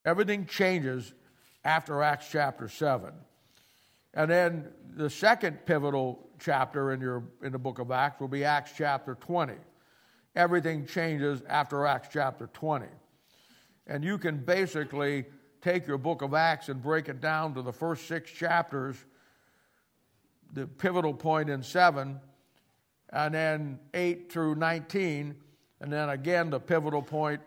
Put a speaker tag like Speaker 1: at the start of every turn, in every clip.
Speaker 1: Everything changes after Acts chapter 7. And then the second pivotal chapter in the book of Acts will be Acts chapter 20. Everything changes after Acts chapter 20. And you can basically take your book of Acts and break it down to the first 6 chapters, the pivotal point in 7, and then 8 through 19, and then again the pivotal point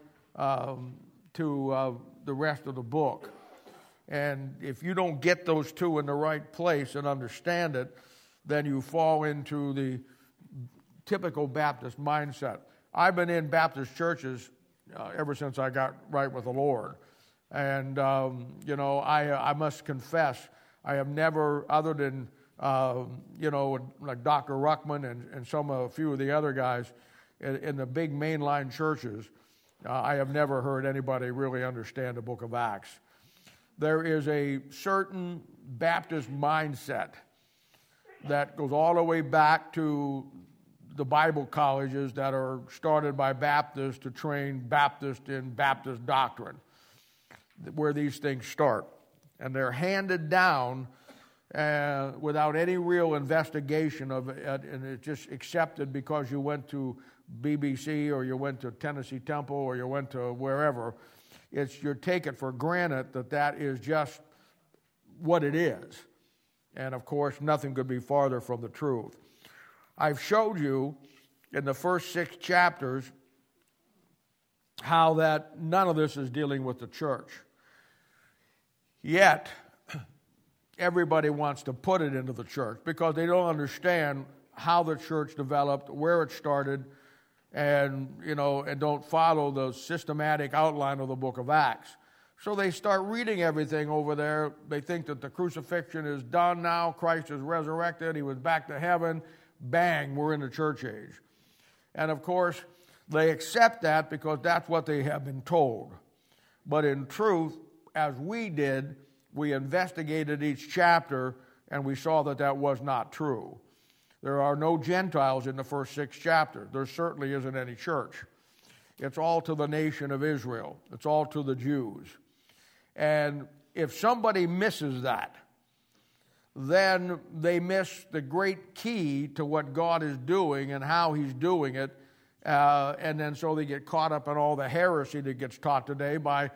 Speaker 1: to the rest of the book. And if you don't get those two in the right place and understand it, then you fall into the typical Baptist mindset. I've been in Baptist churches ever since I got right with the Lord. And, I must confess, I have never, other than, like Dr. Ruckman and a few of the other guys in the big mainline churches, I have never heard anybody really understand the book of Acts. There is a certain Baptist mindset that goes all the way back to the Bible colleges that are started by Baptists to train Baptists in Baptist doctrine, where these things start. And they're handed down without any real investigation of it, and it's just accepted because you went to BBC or you went to Tennessee Temple or you went to wherever. You're taken for granted that is just what it is. And of course, nothing could be farther from the truth. I've showed you in the first 6 chapters how that none of this is dealing with the church. Yet, everybody wants to put it into the church because they don't understand how the church developed, where it started, and don't follow the systematic outline of the book of Acts. So they start reading everything over there. They think that the crucifixion is done now. Christ is resurrected. He was back to heaven. Bang, we're in the church age. And of course, they accept that because that's what they have been told. But in truth, as we did, we investigated each chapter and we saw that was not true. There are no Gentiles in the first 6 chapters. There certainly isn't any church. It's all to the nation of Israel. It's all to the Jews. And if somebody misses that, then they miss the great key to what God is doing and how He's doing it. And then so they get caught up in all the heresy that gets taught today by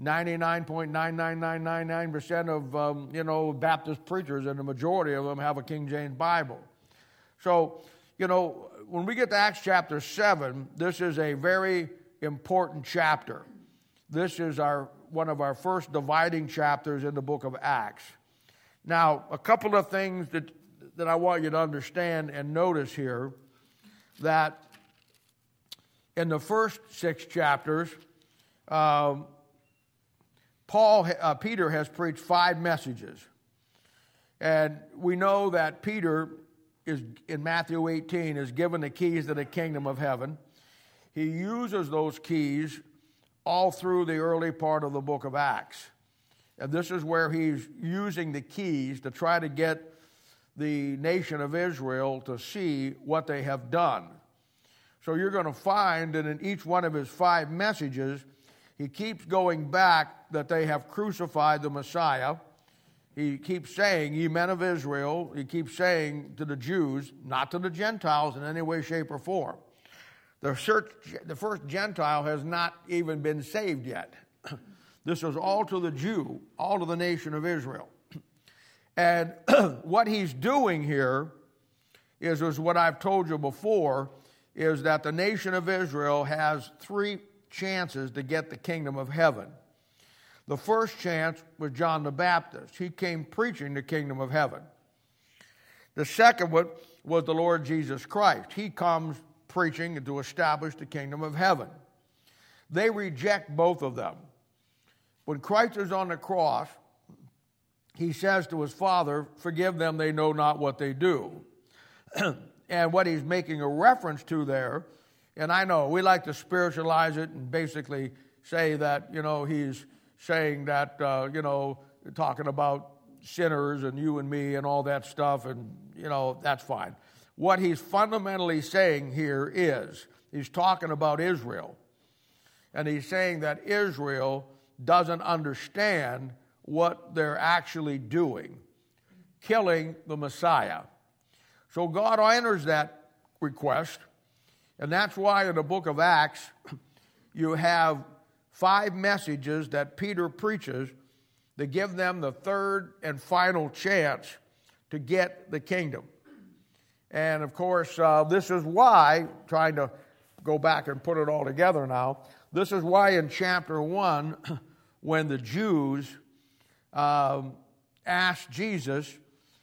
Speaker 1: 99.99999% of Baptist preachers, and the majority of them have a King James Bible. So, when we get to Acts chapter 7, this is a very important chapter. This is one of our first dividing chapters in the book of Acts. Now, a couple of things that I want you to understand and notice here, that in the first 6 chapters, Peter has preached 5 messages. And we know that Peter is, in Matthew 18, is given the keys to the kingdom of heaven. He uses those keys all through the early part of the book of Acts. And this is where he's using the keys to try to get the nation of Israel to see what they have done. So you're going to find that in each one of his 5 messages, he keeps going back that they have crucified the Messiah. He keeps saying, ye men of Israel, he keeps saying to the Jews, not to the Gentiles in any way, shape, or form. The first Gentile has not even been saved yet. This is all to the Jew, all to the nation of Israel. And what he's doing here is what I've told you before, is that the nation of Israel has 3 chances to get the kingdom of heaven. The first chance was John the Baptist. He came preaching the kingdom of heaven. The second one was the Lord Jesus Christ. He comes preaching to establish the kingdom of heaven. They reject both of them. When Christ is on the cross, he says to his Father, forgive them, they know not what they do. And what he's making a reference to there, and I know we like to spiritualize it and basically say that, he's saying that, talking about sinners and you and me and all that stuff, and, that's fine. What he's fundamentally saying here is, he's talking about Israel. And he's saying that Israel doesn't understand what they're actually doing, killing the Messiah. So God honors that request, and that's why in the book of Acts you have 5 messages that Peter preaches that give them the third and final chance to get the kingdom. And of course, this is why, trying to go back and put it all together now, this is why in chapter 1, when the Jews asked Jesus,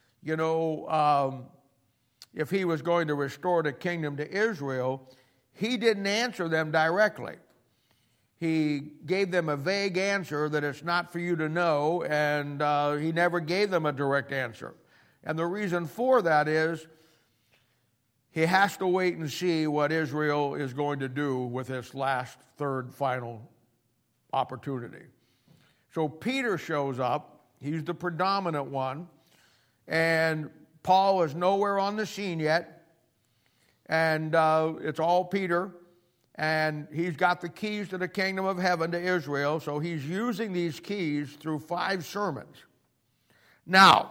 Speaker 1: if he was going to restore the kingdom to Israel, he didn't answer them directly. He gave them a vague answer that it's not for you to know, and he never gave them a direct answer. And the reason for that is he has to wait and see what Israel is going to do with this last, third, final opportunity. So Peter shows up. He's the predominant one. And Paul is nowhere on the scene yet. And it's all Peter. And he's got the keys to the kingdom of heaven to Israel. So he's using these keys through 5 sermons. Now,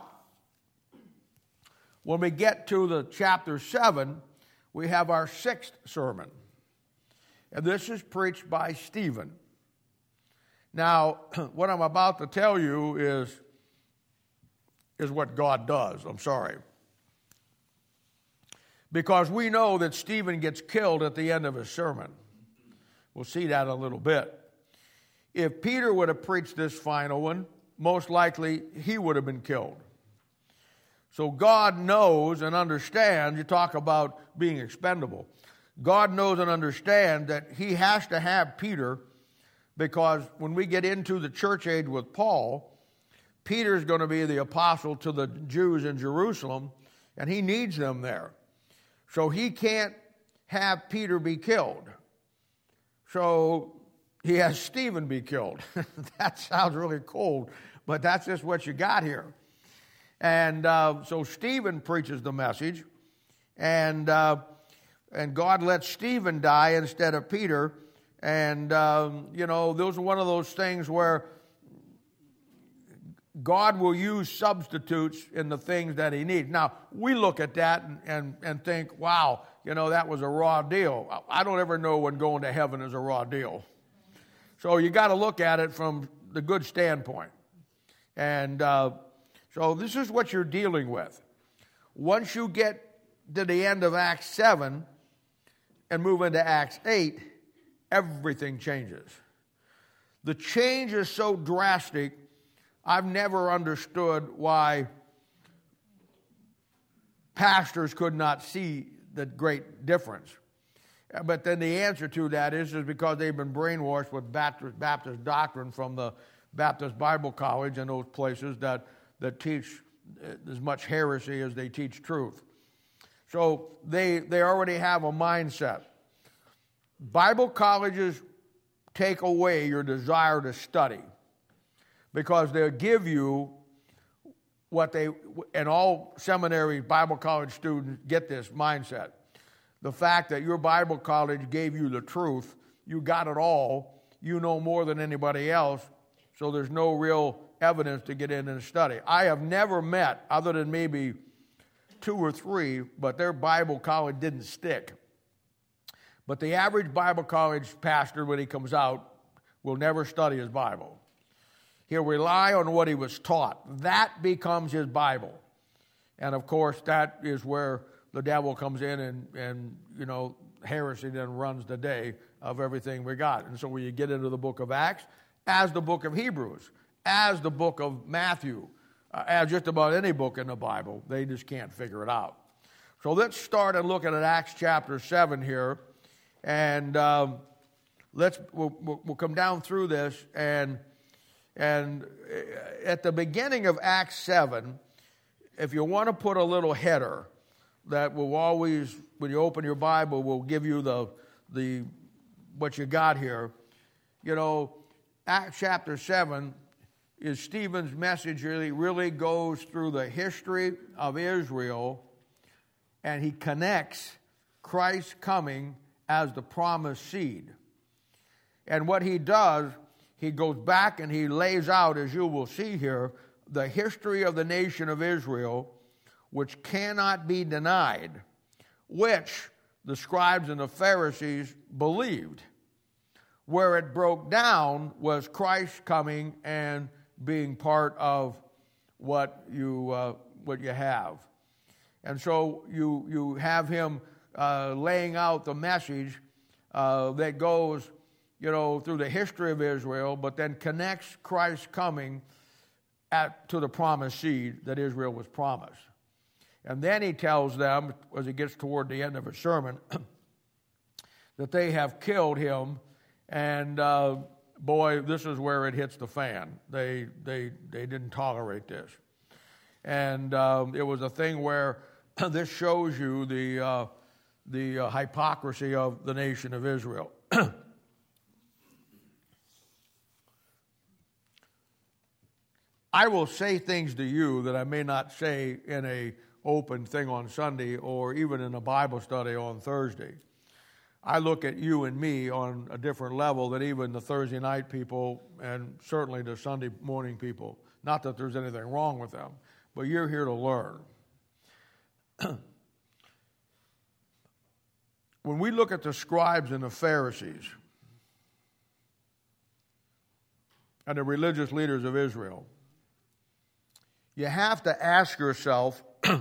Speaker 1: when we get to the chapter 7, we have our 6th sermon. And this is preached by Stephen. Now, what I'm about to tell you is what God does. I'm sorry. Because we know that Stephen gets killed at the end of his sermon. We'll see that in a little bit. If Peter would have preached this final one, most likely he would have been killed. So God knows and understands, you talk about being expendable. God knows and understands that he has to have Peter, because when we get into the church age with Paul, Peter's going to be the apostle to the Jews in Jerusalem, and he needs them there. So he can't have Peter be killed. So he has Stephen be killed. That sounds really cold, but that's just what you got here. And so Stephen preaches the message, and God lets Stephen die instead of Peter. And, those are one of those things where God will use substitutes in the things that he needs. Now, we look at that and think, wow, that was a raw deal. I don't ever know when going to heaven is a raw deal. So you got to look at it from the good standpoint. And so this is what you're dealing with. Once you get to the end of Acts 7 and move into Acts 8, everything changes. The change is so drastic, I've never understood why pastors could not see the great difference. But then the answer to that is because they've been brainwashed with Baptist doctrine from the Baptist Bible College and those places that teach as much heresy as they teach truth. So they already have a mindset. Bible colleges take away your desire to study, because they'll give you and all seminary Bible college students get this mindset. The fact that your Bible college gave you the truth, you got it all, you know more than anybody else, so there's no real evidence to get in and study. I have never met, other than maybe 2 or 3, but their Bible college didn't stick. But the average Bible college pastor, when he comes out, will never study his Bible. He'll rely on what he was taught. That becomes his Bible. And of course, that is where the devil comes in and heresy then runs the day of everything we got. And so when you get into the book of Acts, as the book of Hebrews, as the book of Matthew, as just about any book in the Bible, they just can't figure it out. So let's start and look at Acts chapter 7 here. And we'll come down through this, and at the beginning of Acts 7, if you want to put a little header that will always, when you open your Bible, will give you the what you got here. Acts chapter 7 is Stephen's message. Really goes through the history of Israel, and he connects Christ's coming as the promised seed. And what he does he goes back and he lays out, as you will see here, the history of the nation of Israel, which cannot be denied, which the scribes and the Pharisees believed. Where it broke down was Christ coming and being part of what you have. And so you have him laying out the message that goes, through the history of Israel, but then connects Christ's coming to the promised seed that Israel was promised. And then he tells them, as he gets toward the end of his sermon, that they have killed him, and boy, this is where it hits the fan. They didn't tolerate this. And it was a thing where this shows you the hypocrisy of the nation of Israel. I will say things to you that I may not say in a open thing on Sunday or even in a Bible study on Thursday. I look at you and me on a different level than even the Thursday night people and certainly the Sunday morning people. Not that there's anything wrong with them, but you're here to learn. When we look at the scribes and the Pharisees and the religious leaders of Israel, you have to ask yourself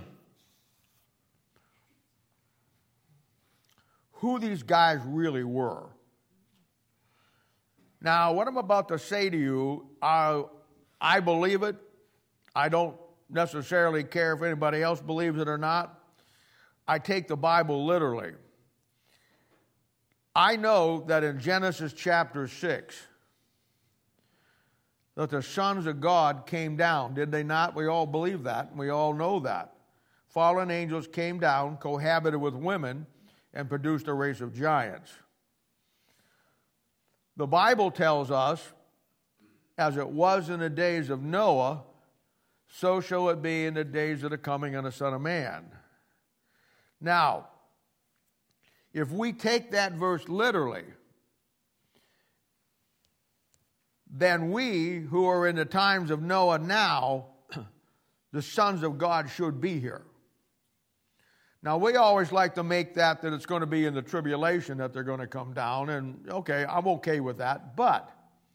Speaker 1: who these guys really were. Now, what I'm about to say to you, I believe it. I don't necessarily care if anybody else believes it or not. I take the Bible literally. I know that in Genesis chapter 6, that the sons of God came down. Did they not? We all believe that, and we all know that. Fallen angels came down, cohabited with women, and produced a race of giants. The Bible tells us, as it was in the days of Noah, so shall it be in the days of the coming of the Son of Man. Now, if we take that verse literally, then we, who are in the times of Noah now, the sons of God should be here. Now, we always like to make that it's going to be in the tribulation that they're going to come down, and okay, I'm okay with that, but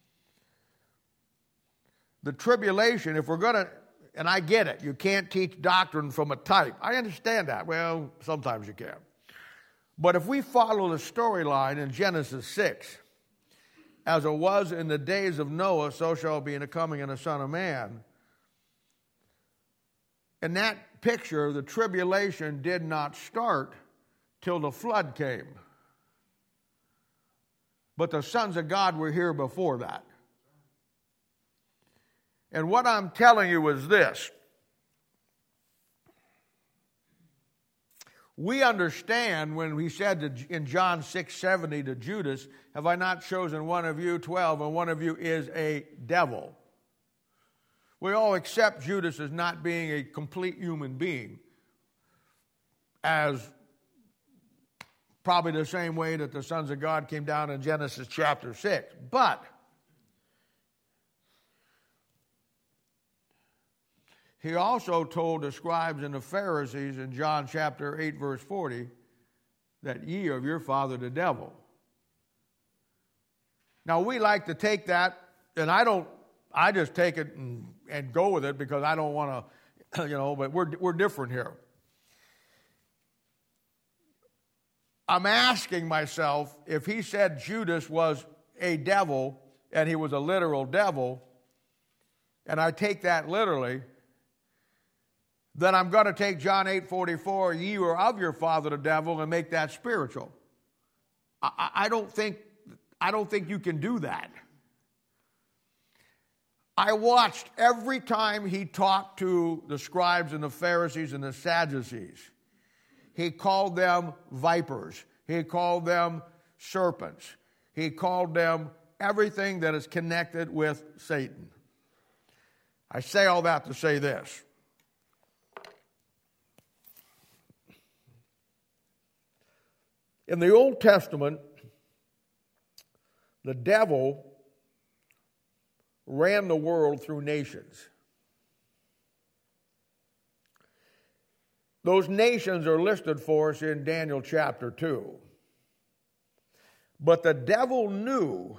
Speaker 1: the tribulation, if we're going to, and I get it, you can't teach doctrine from a type. I understand that. Well, sometimes you can. But if we follow the storyline in Genesis 6, as it was in the days of Noah, so shall it be in the coming of the Son of Man. In that picture, the tribulation did not start till the flood came. But the sons of God were here before that. And what I'm telling you is this. We understand when he said in John 6:70 to Judas, have I not chosen one of you 12, and one of you is a devil? We all accept Judas as not being a complete human being, as probably the same way that the sons of God came down in Genesis chapter 6. But he also told the scribes and the Pharisees in John chapter 8, verse 40, that ye are of your father the devil. Now, we like to take that, and I just take it and go with it because I don't want to, but we're different here. I'm asking myself, if he said Judas was a devil and he was a literal devil, and I take that literally, then I'm going to take John 8:44, ye are of your father the devil, and make that spiritual. I don't think you can do that. I watched every time he talked to the scribes and the Pharisees and the Sadducees. He called them vipers. He called them serpents. He called them everything that is connected with Satan. I say all that to say this. In the Old Testament, the devil ran the world through nations. Those nations are listed for us in Daniel chapter 2. But the devil knew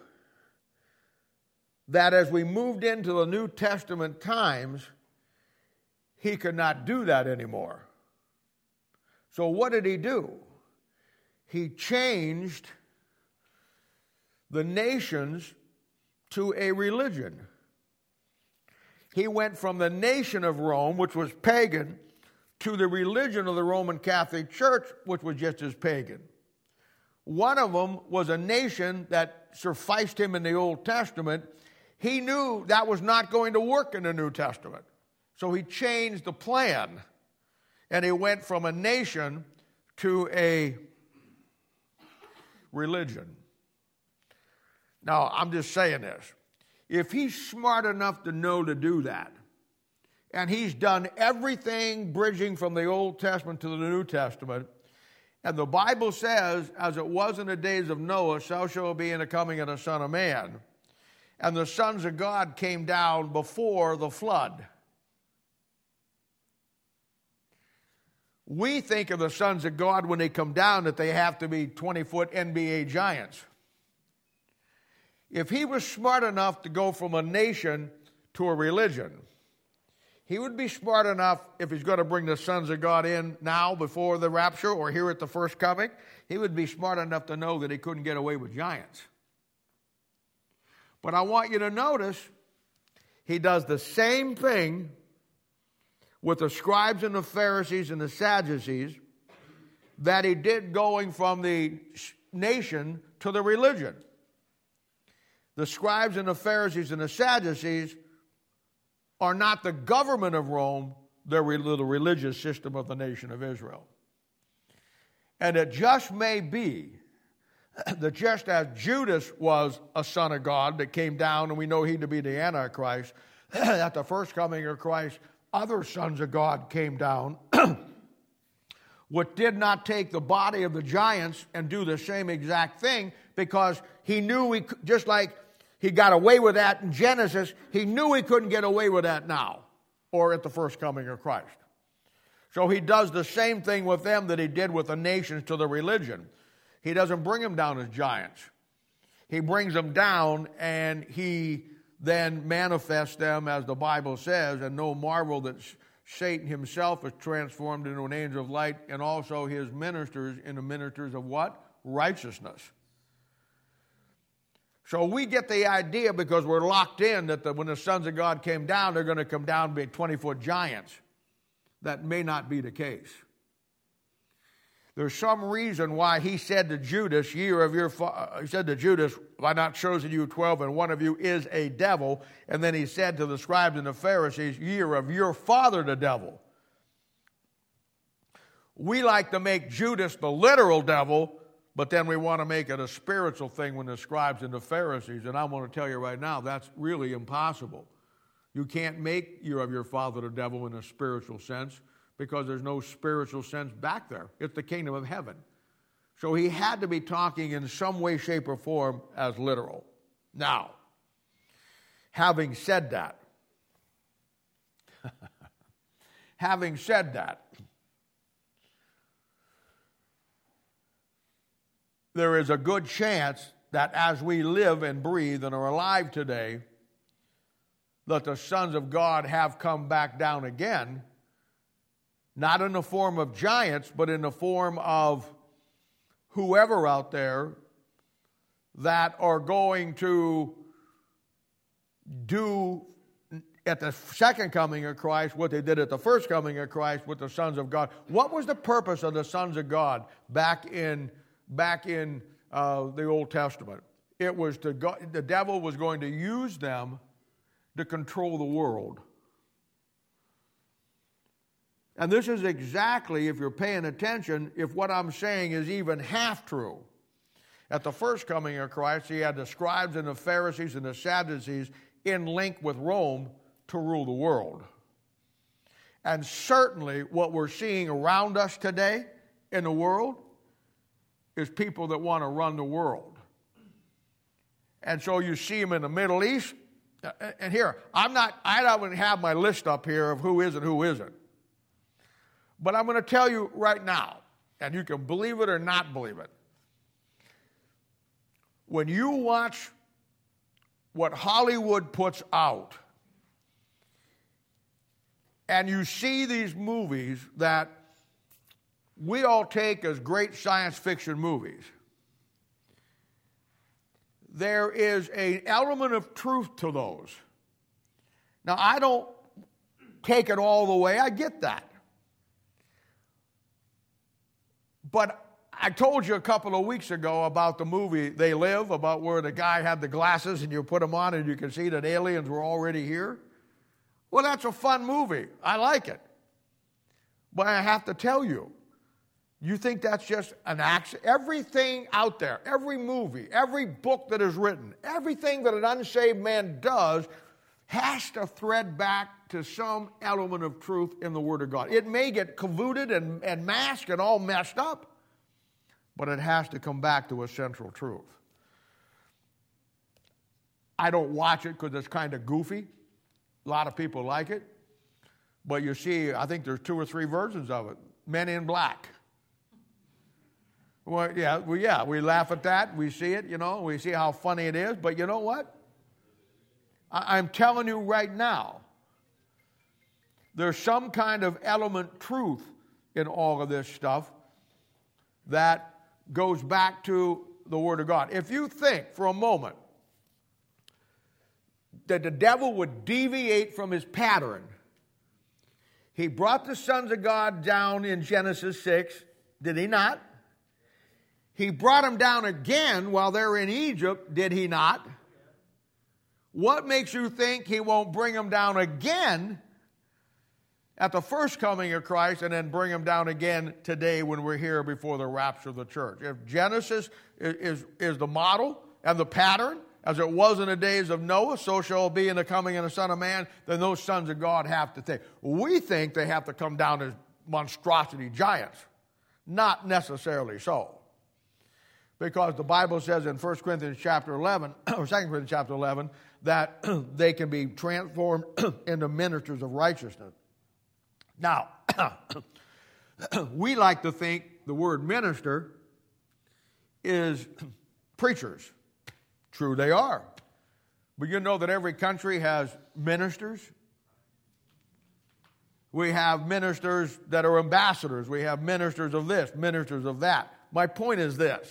Speaker 1: that as we moved into the New Testament times, he could not do that anymore. So what did he do? He changed the nations to a religion. He went from the nation of Rome, which was pagan, to the religion of the Roman Catholic Church, which was just as pagan. One of them was a nation that sufficed him in the Old Testament. He knew that was not going to work in the New Testament. So he changed the plan, and he went from a nation to a religion. Now, I'm just saying this. If he's smart enough to know to do that, and he's done everything bridging from the Old Testament to the New Testament, and the Bible says, as it was in the days of Noah, so shall it be in the coming of the Son of Man. And the sons of God came down before the flood. We think of the sons of God when they come down that they have to be 20-foot NBA giants. If he was smart enough to go from a nation to a religion, he would be smart enough, if he's going to bring the sons of God in now before the rapture or here at the first coming, he would be smart enough to know that he couldn't get away with giants. But I want you to notice he does the same thing with the scribes and the Pharisees and the Sadducees that he did going from the nation to the religion. The scribes and the Pharisees and the Sadducees are not the government of Rome, they're the religious system of the nation of Israel. And it just may be that just as Judas was a son of God that came down, and we know he to be the Antichrist, at the first coming of Christ, other sons of God came down, which did not take the body of the giants and do the same exact thing, because he knew just like he got away with that in Genesis, he knew he couldn't get away with that now or at the first coming of Christ. So he does the same thing with them that he did with the nations to the religion. He doesn't bring them down as giants. He brings them down and he then manifests them as the Bible says, and no marvel that Satan himself is transformed into an angel of light, and also his ministers into ministers of what? Righteousness. So we get the idea, because we're locked in, that when the sons of God came down, they're going to come down and be 20-foot giants. That may not be the case. There's some reason why he said to Judas, he said to Judas, have I not chosen you 12, and one of you is a devil? And then he said to the scribes and the Pharisees, ye are of your father the devil. We like to make Judas the literal devil, but then we want to make it a spiritual thing when the scribes and the Pharisees. And I want to tell you right now, that's really impossible. You can't make you of your father the devil in a spiritual sense, because there's no spiritual sense back there. It's the kingdom of heaven. So he had to be talking in some way, shape, or form as literal. Now, having said that, there is a good chance that as we live and breathe and are alive today, that the sons of God have come back down again, not in the form of giants, but in the form of whoever out there that are going to do at the second coming of Christ what they did at the first coming of Christ with the sons of God. What was the purpose of the sons of God back in the Old Testament? It was the devil was going to use them to control the world. And this is exactly, if you're paying attention, if what I'm saying is even half true. At the first coming of Christ, he had the scribes and the Pharisees and the Sadducees in link with Rome to rule the world. And certainly what we're seeing around us today in the world is people that want to run the world. And so you see them in the Middle East, And here, I don't have my list up here of who is and who isn't. But I'm going to tell you right now, and you can believe it or not believe it. When you watch what Hollywood puts out, and you see these movies that we all take as great science fiction movies, there is an element of truth to those. Now, I don't take it all the way. I get that. But I told you a couple of weeks ago about the movie They Live, about where the guy had the glasses and you put them on and you can see that aliens were already here. Well, that's a fun movie. I like it. But I have to tell you, you think that's just an accident? Everything out there, every movie, every book that is written, everything that an unsaved man does has to thread back to some element of truth in the Word of God. It may get convoluted and masked and all messed up, but it has to come back to a central truth. I don't watch it because it's kind of goofy. A lot of people like it. But you see, I think there's 2 or 3 versions of it. Men in Black. Well, we laugh at that. We see it, we see how funny it is. But you know what? I'm telling you right now, there's some kind of element truth in all of this stuff that goes back to the Word of God. If you think for a moment that the devil would deviate from his pattern, he brought the sons of God down in Genesis 6, did he not? He brought them down again while they're in Egypt, did he not? What makes you think he won't bring them down again at the first coming of Christ and then bring them down again today when we're here before the rapture of the church? If Genesis is the model and the pattern, as it was in the days of Noah, so shall it be in the coming of the Son of Man, then those sons of God have to take. We think they have to come down as monstrosity giants. Not necessarily so. Because the Bible says in 1 Corinthians chapter 11, or 2 Corinthians chapter 11, that they can be transformed into ministers of righteousness. Now, we like to think the word minister is preachers. True, they are. But you know that every country has ministers. We have ministers that are ambassadors. We have ministers of this, ministers of that. My point is this.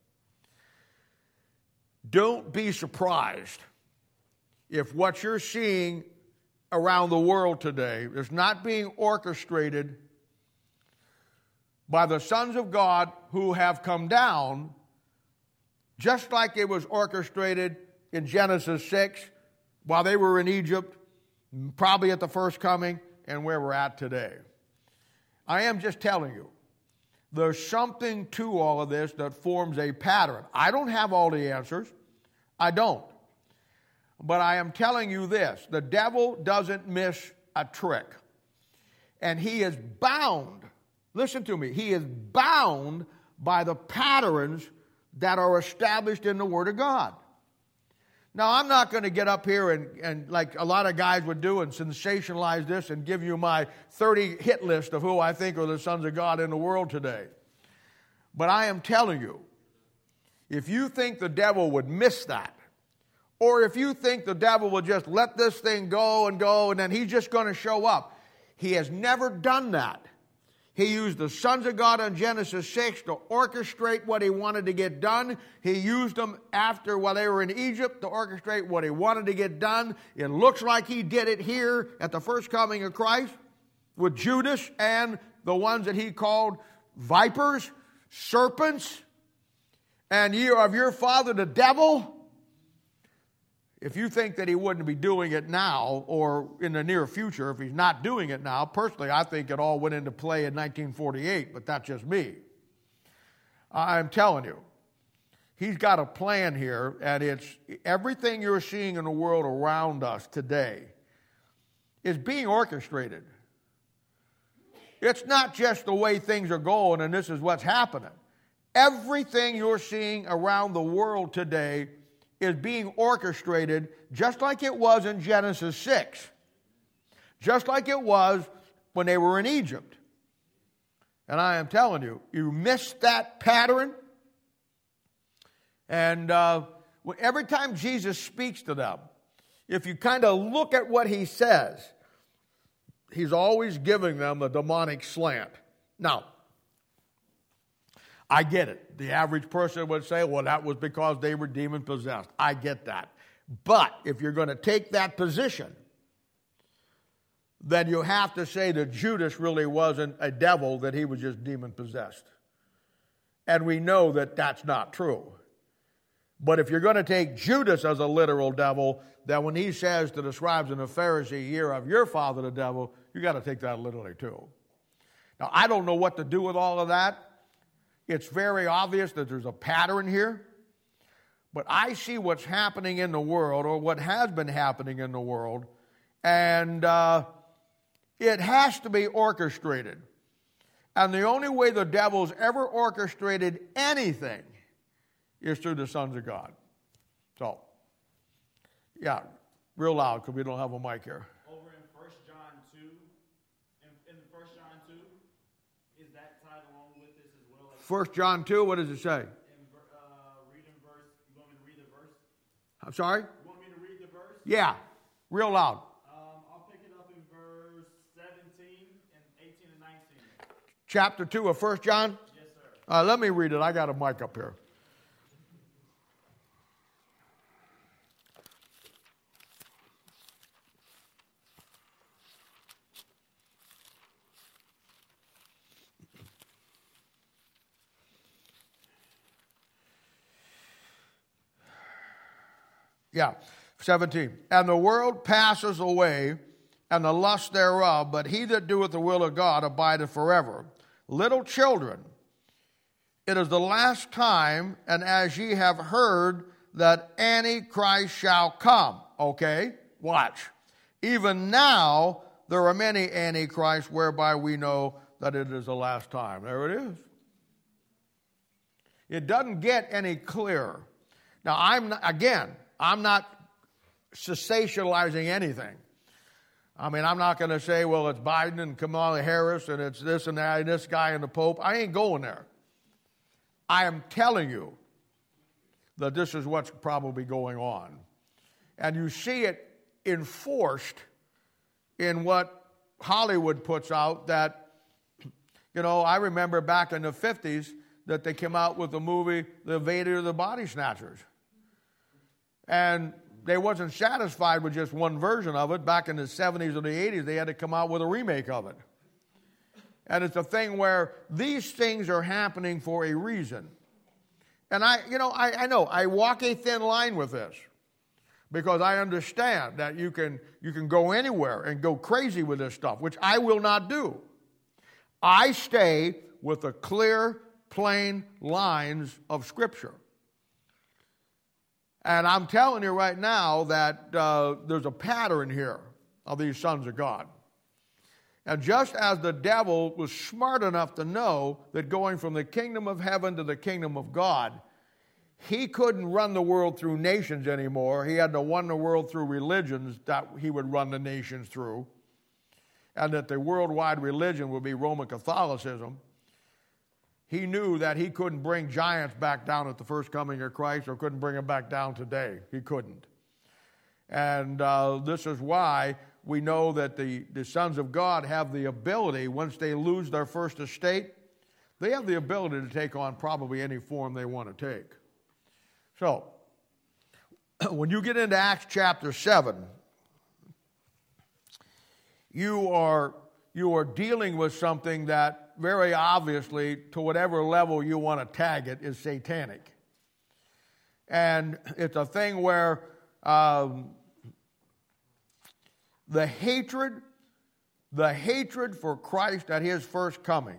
Speaker 1: Don't be surprised if what you're seeing around the world today is not being orchestrated by the sons of God who have come down, just like it was orchestrated in Genesis 6 while they were in Egypt, probably at the first coming, and where we're at today. I am just telling you, there's something to all of this that forms a pattern. I don't have all the answers. I don't. But I am telling you this. The devil doesn't miss a trick. And he is bound, listen to me, he is bound by the patterns that are established in the Word of God. Now, I'm not going to get up here and like a lot of guys would do and sensationalize this and give you my 30 hit list of who I think are the sons of God in the world today. But I am telling you, if you think the devil would miss that, or if you think the devil will just let this thing go and then he's just going to show up, he has never done that. He used the sons of God in Genesis 6 to orchestrate what he wanted to get done. He used them while they were in Egypt to orchestrate what he wanted to get done. It looks like he did it here at the first coming of Christ with Judas and the ones that he called vipers, serpents, and ye are of your father the devil. If you think that he wouldn't be doing it now or in the near future, if he's not doing it now, personally, I think it all went into play in 1948, but that's just me. I'm telling you, he's got a plan here, and it's everything you're seeing in the world around us today is being orchestrated. It's not just the way things are going and this is what's happening. Everything you're seeing around the world today is being orchestrated just like it was in Genesis 6. Just like it was when they were in Egypt. And I am telling you, you missed that pattern. And every time Jesus speaks to them, if you kind of look at what he says, he's always giving them a demonic slant. Now, I get it. The average person would say, well, that was because they were demon-possessed. I get that. But if you're going to take that position, then you have to say that Judas really wasn't a devil, that he was just demon-possessed. And we know that that's not true. But if you're going to take Judas as a literal devil, then when he says to the scribes and the Pharisees, "Ye are of your father the devil," you got to take that literally too. Now, I don't know what to do with all of that. It's very obvious that there's a pattern here. But I see what's happening in the world, or what has been happening in the world, and it has to be orchestrated. And the only way the devil's ever orchestrated anything is through the sons of God. So, yeah, real loud because we don't have a mic here.
Speaker 2: Over in 1 John 2, in 1 John 2, is that tied along with this as well?
Speaker 1: 1 John 2, what does it say?
Speaker 2: Reading verse, you want me to read the verse?
Speaker 1: I'm sorry?
Speaker 2: You want me to read the verse?
Speaker 1: Yeah, real loud.
Speaker 2: I'll pick it up in verse 17 and 18 and 19.
Speaker 1: Chapter 2 of 1 John?
Speaker 2: Yes, sir.
Speaker 1: Let me read it. I got a mic up here. Yeah, 17. And the world passes away, and the lust thereof, but he that doeth the will of God abideth forever. Little children, it is the last time, and as ye have heard that Antichrist shall come. Okay, watch. Even now there are many Antichrists, whereby we know that it is the last time. There it is. It doesn't get any clearer. Now, I'm not sensationalizing anything. I mean, I'm not going to say, well, it's Biden and Kamala Harris and it's this and that and this guy and the Pope. I ain't going there. I am telling you that this is what's probably going on. And you see it enforced in what Hollywood puts out that, I remember back in the 50s that they came out with the movie The Invader of the Body Snatchers. And they wasn't satisfied with just one version of it. Back in the 70s or the 80s, they had to come out with a remake of it. And it's a thing where these things are happening for a reason. And I know, I walk a thin line with this because I understand that you can go anywhere and go crazy with this stuff, which I will not do. I stay with the clear, plain lines of Scripture. And I'm telling you right now that there's a pattern here of these sons of God. And just as the devil was smart enough to know that going from the kingdom of heaven to the kingdom of God, he couldn't run the world through nations anymore. He had to run the world through religions that he would run the nations through. And that the worldwide religion would be Roman Catholicism. He knew that he couldn't bring giants back down at the first coming of Christ or couldn't bring them back down today. He couldn't. And this is why we know that the sons of God have the ability, once they lose their first estate, they have the ability to take on probably any form they want to take. So, when you get into Acts chapter 7, you are dealing with something that very obviously, to whatever level you want to tag it, is satanic. And it's a thing where the hatred for Christ at his first coming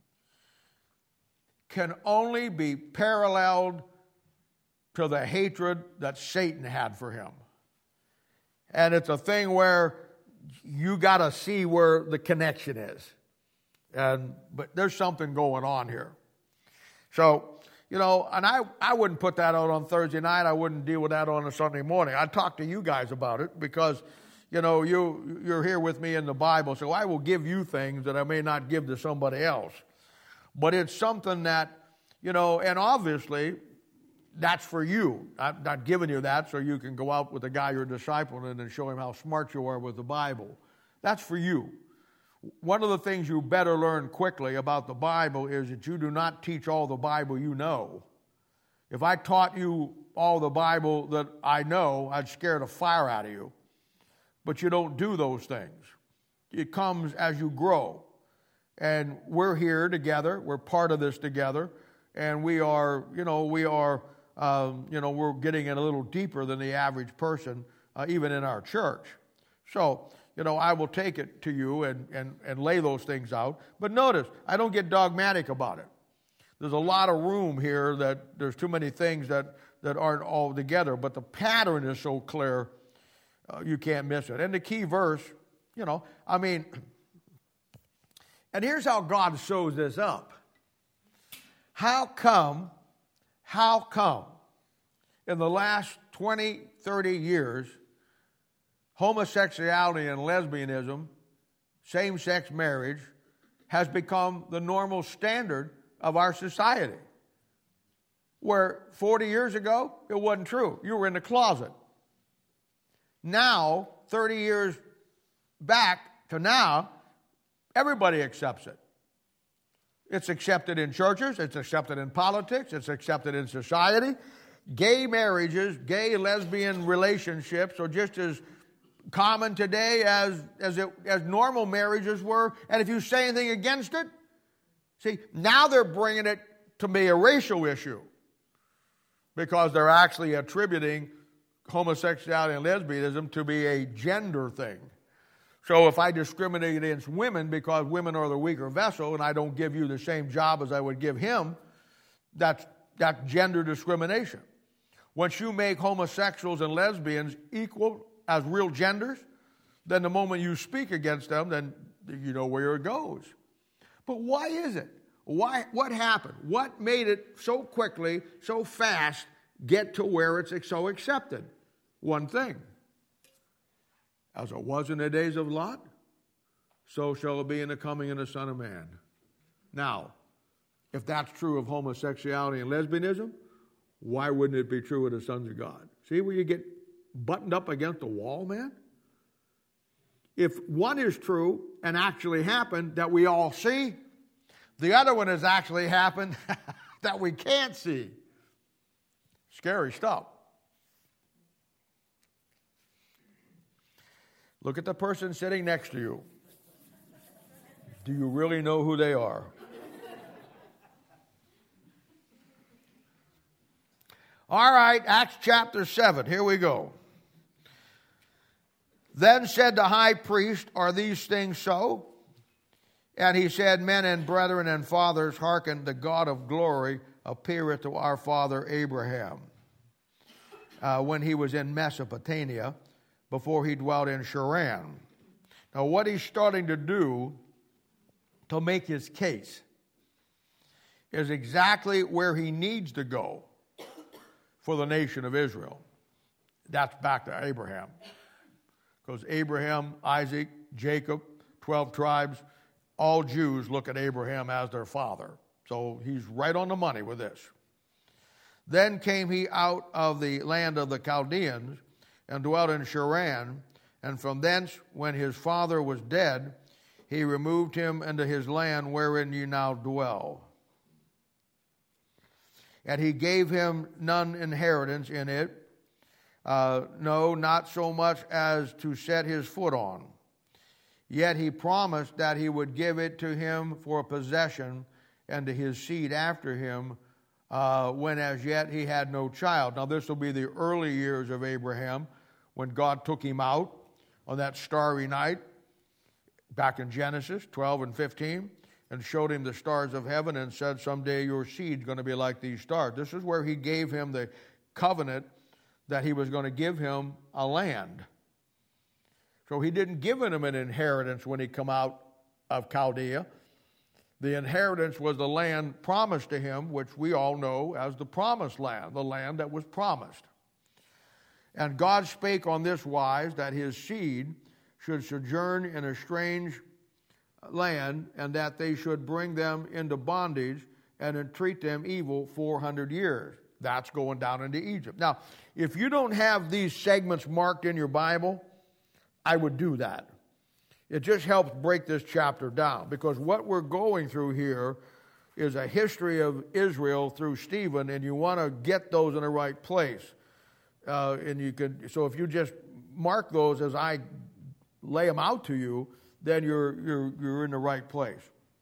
Speaker 1: can only be paralleled to the hatred that Satan had for him. And it's a thing where you got to see where the connection is. But there's something going on here. So, You know, and I wouldn't put that out on Thursday night. I wouldn't deal with that on a Sunday morning. I'd talk to you guys about it because, you know, you're here with me in the Bible, so I will give you things that I may not give to somebody else. But it's something that, you know, and obviously that's for you. I'm not giving you that so you can go out with the guy you're discipling and show him how smart you are with the Bible. That's for you. One of the things you better learn quickly about the Bible is that you do not teach all the Bible you know. If I taught you all the Bible that I know, I'd scare the fire out of you. But you don't do those things. It comes as you grow. And we're here together. We're part of this together. And we're getting in a little deeper than the average person, even in our church. So, you know, I will take it to you and lay those things out. But notice, I don't get dogmatic about it. There's a lot of room here that there's too many things that aren't all together. But the pattern is so clear, you can't miss it. And the key verse, you know, I mean, and here's how God shows this up. How come in the last 20, 30 years, homosexuality and lesbianism, same-sex marriage, has become the normal standard of our society? Where 40 years ago, it wasn't true. You were in the closet. Now, 30 years back to now, everybody accepts it. It's accepted in churches. It's accepted in politics. It's accepted in society. Gay marriages, gay lesbian relationships are just as common today as normal marriages were. And if you say anything against it, see, now they're bringing it to be a racial issue because they're actually attributing homosexuality and lesbianism to be a gender thing. So if I discriminate against women because women are the weaker vessel and I don't give you the same job as I would give him, that's gender discrimination. Once you make homosexuals and lesbians equal as real genders, then the moment you speak against them, then you know where it goes. But why is it? What happened? What made it so quickly, so fast, get to where it's so accepted? One thing. As it was in the days of Lot, so shall it be in the coming of the Son of Man. Now, if that's true of homosexuality and lesbianism, why wouldn't it be true of the sons of God? See where you get buttoned up against the wall, man? If one is true and actually happened that we all see, the other one has actually happened that we can't see. Scary stuff. Look at the person sitting next to you. Do you really know who they are? All right, Acts chapter 7. Here we go. Then said the high priest, are these things so? And he said, men and brethren and fathers, hearken, the God of glory appeareth to our father Abraham when he was in Mesopotamia, before he dwelt in Sharon. Now what he's starting to do to make his case is exactly where he needs to go for the nation of Israel. That's back to Abraham. Because Abraham, Isaac, Jacob, 12 tribes, all Jews look at Abraham as their father. So he's right on the money with this. Then came he out of the land of the Chaldeans and dwelt in Sharon, and from thence, when his father was dead, he removed him into his land wherein ye now dwell. And he gave him none inheritance in it, no, not so much as to set his foot on. Yet he promised that he would give it to him for a possession and to his seed after him, when as yet he had no child. Now this will be the early years of Abraham, when God took him out on that starry night, back in Genesis 12 and 15, and showed him the stars of heaven and said, someday your seed's going to be like these stars. This is where he gave him the covenant that he was going to give him a land. So he didn't give him an inheritance when he come out of Chaldea. The inheritance was the land promised to him, which we all know as the promised land, the land that was promised. And God spake on this wise, that his seed should sojourn in a strange land, and that they should bring them into bondage and entreat them evil 400 years. That's going down into Egypt. Now, if you don't have these segments marked in your Bible, I would do that. It just helps break this chapter down, because what we're going through here is a history of Israel through Stephen, and you want to get those in the right place. So if you just mark those as I lay them out to you, then you're in the right place.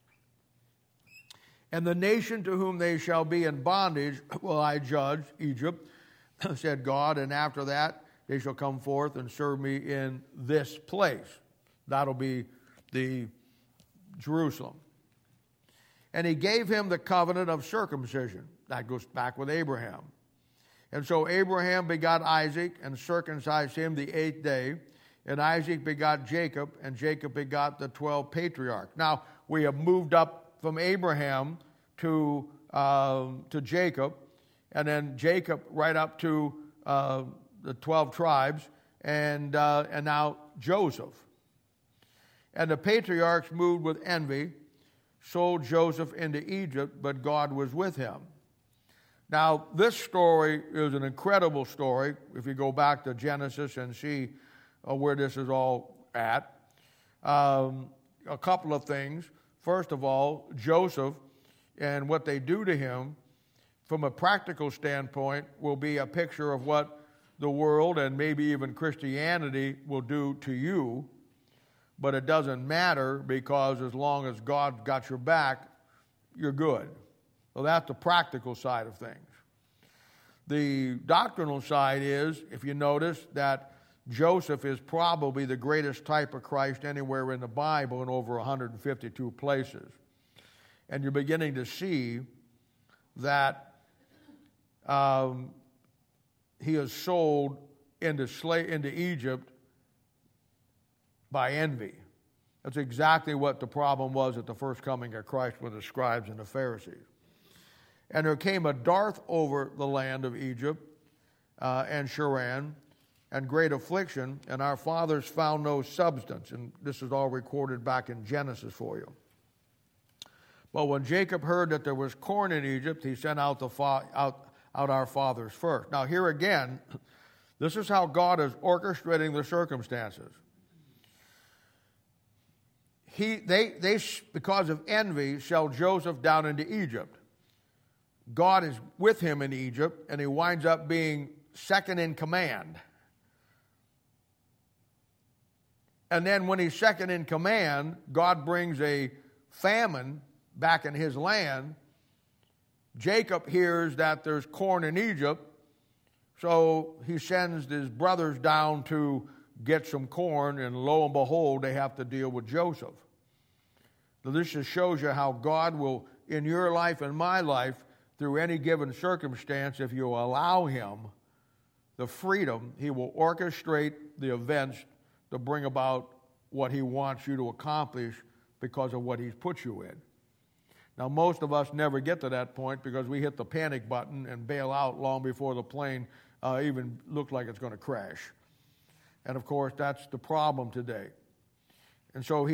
Speaker 1: And the nation to whom they shall be in bondage will I judge, Egypt, said God, and after that they shall come forth and serve me in this place. That'll be the Jerusalem. And he gave him the covenant of circumcision. That goes back with Abraham. And so Abraham begot Isaac and circumcised him the 8th day. And Isaac begot Jacob, and Jacob begot the 12 patriarchs. Now, we have moved up from Abraham to Jacob, and then Jacob right up to the 12 tribes, and now Joseph. And the patriarchs moved with envy, sold Joseph into Egypt, but God was with him. Now, this story is an incredible story, if you go back to Genesis and see where this is all at. A couple of things. First of all, Joseph and what they do to him, from a practical standpoint, will be a picture of what the world and maybe even Christianity will do to you. But it doesn't matter, because as long as God's got your back, you're good. So that's the practical side of things. The doctrinal side is, if you notice, that Joseph is probably the greatest type of Christ anywhere in the Bible in over 152 places. And you're beginning to see that he is sold into Egypt by envy. That's exactly what the problem was at the first coming of Christ with the scribes and the Pharisees. And there came a dearth over the land of Egypt and Sharon, and great affliction, and our fathers found no substance. And this is all recorded back in Genesis for you. But when Jacob heard that there was corn in Egypt, he sent out our fathers first. Now here again, this is how God is orchestrating the circumstances. They because of envy, sell Joseph down into Egypt. God is with him in Egypt, and he winds up being second in command. And then when he's second in command, God brings a famine back in his land. Jacob hears that there's corn in Egypt, so he sends his brothers down to get some corn, and lo and behold, they have to deal with Joseph. So this just shows you how God will, in your life and my life, through any given circumstance, if you allow him the freedom, he will orchestrate the events to bring about what he wants you to accomplish because of what he's put you in. Now, most of us never get to that point because we hit the panic button and bail out long before the plane even looks like it's going to crash. And, of course, that's the problem today. And so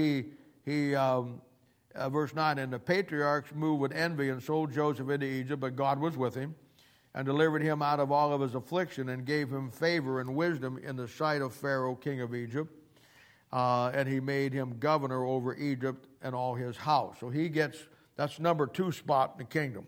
Speaker 1: verse 9, and the patriarchs moved with envy and sold Joseph into Egypt, but God was with him and delivered him out of all of his affliction and gave him favor and wisdom in the sight of Pharaoh, king of Egypt. And he made him governor over Egypt and all his house. So that's number 2 spot in the kingdom.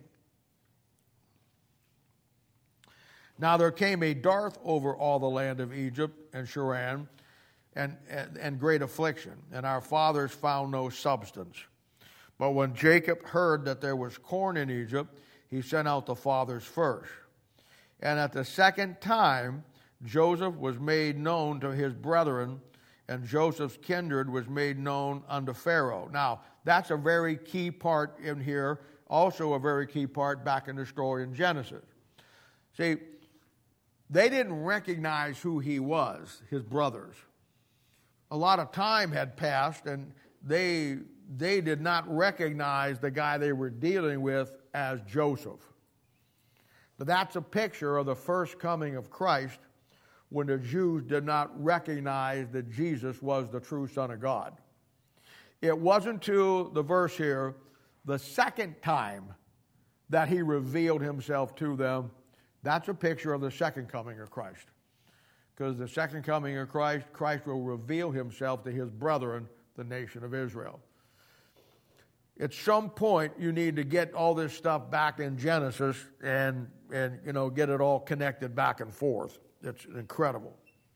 Speaker 1: Now there came a dearth over all the land of Egypt and Sharon, and great affliction, and our fathers found no substance. But when Jacob heard that there was corn in Egypt, he sent out the fathers first. And at the second time, Joseph was made known to his brethren, and Joseph's kindred was made known unto Pharaoh. Now, that's a very key part in here, also a very key part back in the story in Genesis. See, they didn't recognize who he was, his brothers. A lot of time had passed, and they they did not recognize the guy they were dealing with as Joseph. But that's a picture of the first coming of Christ, when the Jews did not recognize that Jesus was the true Son of God. It wasn't to the verse here, the second time that he revealed himself to them. That's a picture of the second coming of Christ. Because the second coming of Christ, Christ will reveal himself to his brethren, the nation of Israel. At some point, you need to get all this stuff back in Genesis and get it all connected back and forth. It's incredible.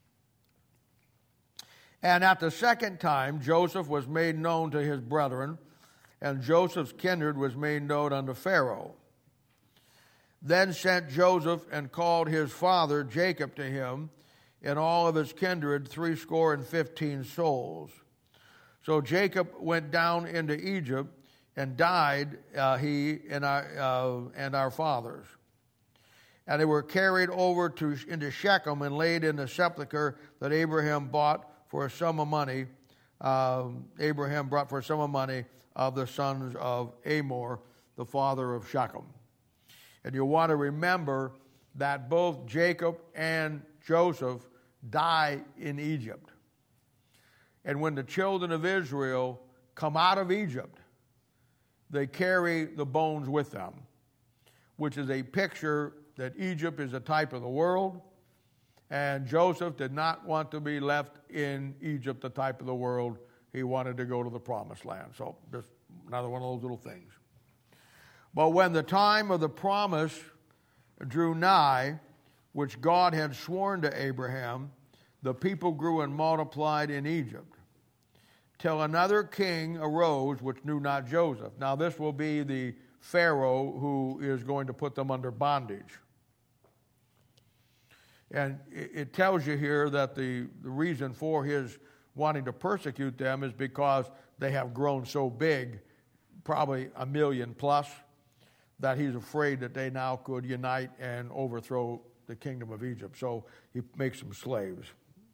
Speaker 1: And at the second time, Joseph was made known to his brethren, and Joseph's kindred was made known unto Pharaoh. Then sent Joseph and called his father Jacob to him, and all of his kindred 75 souls. So Jacob went down into Egypt, and died he and our fathers. And they were carried over into Shechem and laid in the sepulchre that Abraham bought for a sum of money. Abraham brought for a sum of money of the sons of Amor, the father of Shechem. And you want to remember that both Jacob and Joseph die in Egypt. And when the children of Israel come out of Egypt, they carry the bones with them, which is a picture that Egypt is a type of the world, and Joseph did not want to be left in Egypt, the type of the world. He wanted to go to the promised land. So just another one of those little things. But when the time of the promise drew nigh, which God had sworn to Abraham, the people grew and multiplied in Egypt, till another king arose which knew not Joseph. Now this will be the Pharaoh who is going to put them under bondage. And it tells you here that the reason for his wanting to persecute them is because they have grown so big, probably 1 million plus, that he's afraid that they now could unite and overthrow the kingdom of Egypt. So he makes them slaves.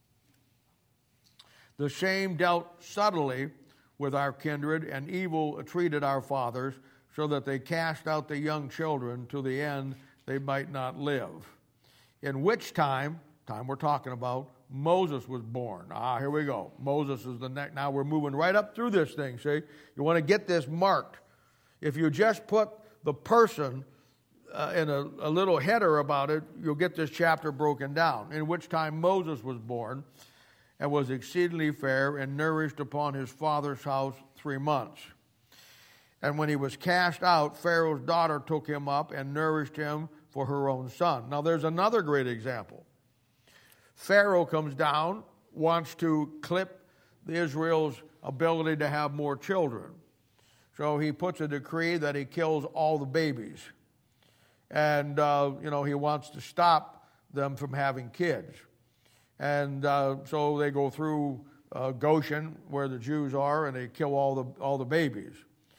Speaker 1: The same dealt subtly with our kindred, and evil treated our fathers, so that they cast out the young children to the end they might not live. In which time we're talking about, Moses was born. Here we go. Moses is the next. Now we're moving right up through this thing, see? You want to get this marked. If you just put the person in a little header about it, you'll get this chapter broken down. In which time Moses was born, and was exceedingly fair, and nourished upon his father's house 3 months. And when he was cast out, Pharaoh's daughter took him up and nourished him for her own son. Now there's another great example. Pharaoh comes down, wants to clip Israel's ability to have more children. So he puts a decree that he kills all the babies. And, he wants to stop them from having kids. And so they go through Goshen, where the Jews are, and they kill all the babies.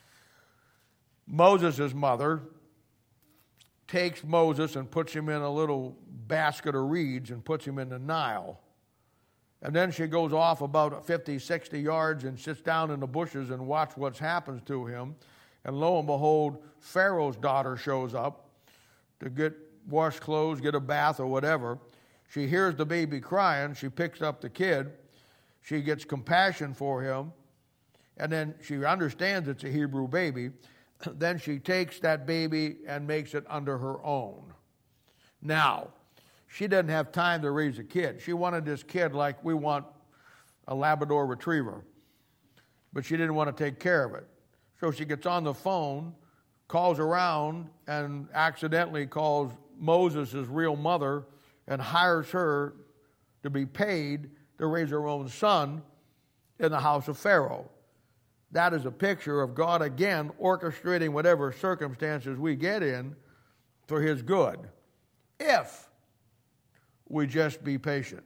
Speaker 1: Moses' mother takes Moses and puts him in a little basket of reeds and puts him in the Nile. And then she goes off about 50, 60 yards and sits down in the bushes and watches what happens to him. And lo and behold, Pharaoh's daughter shows up to wash clothes, get a bath or whatever. She hears the baby crying. She picks up the kid. She gets compassion for him. And then she understands it's a Hebrew baby. Then she takes that baby and makes it under her own. Now, she doesn't have time to raise a kid. She wanted this kid like we want a Labrador retriever. But she didn't want to take care of it. So she gets on the phone, calls around, and accidentally calls Moses' real mother and hires her to be paid to raise her own son in the house of Pharaoh. That is a picture of God, again, orchestrating whatever circumstances we get in for his good, if we just be patient.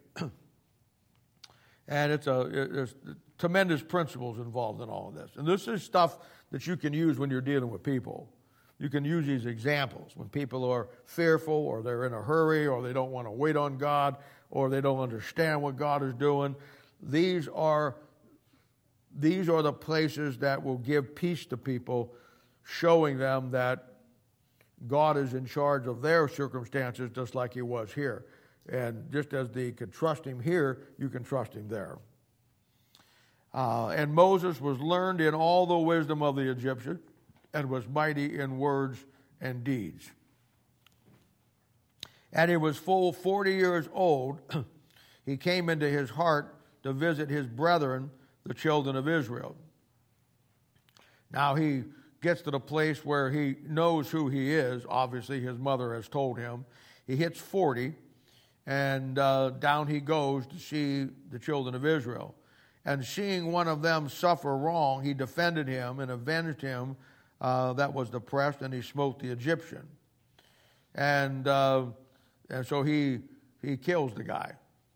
Speaker 1: And there's tremendous principles involved in all of this. And this is stuff that you can use when you're dealing with people. You can use these examples when people are fearful, or they're in a hurry, or they don't want to wait on God, or they don't understand what God is doing. These are these are the places that will give peace to people, showing them that God is in charge of their circumstances just like he was here. And just as they could trust him here, you can trust him there. And Moses was learned in all the wisdom of the Egyptian and was mighty in words and deeds. And he was full 40 years old. He came into his heart to visit his brethren, the children of Israel. Now he gets to the place where he knows who he is. Obviously, his mother has told him. He hits 40, and down he goes to see the children of Israel. And seeing one of them suffer wrong, he defended him and avenged him that was oppressed, and he smote the Egyptian. And so he kills the guy.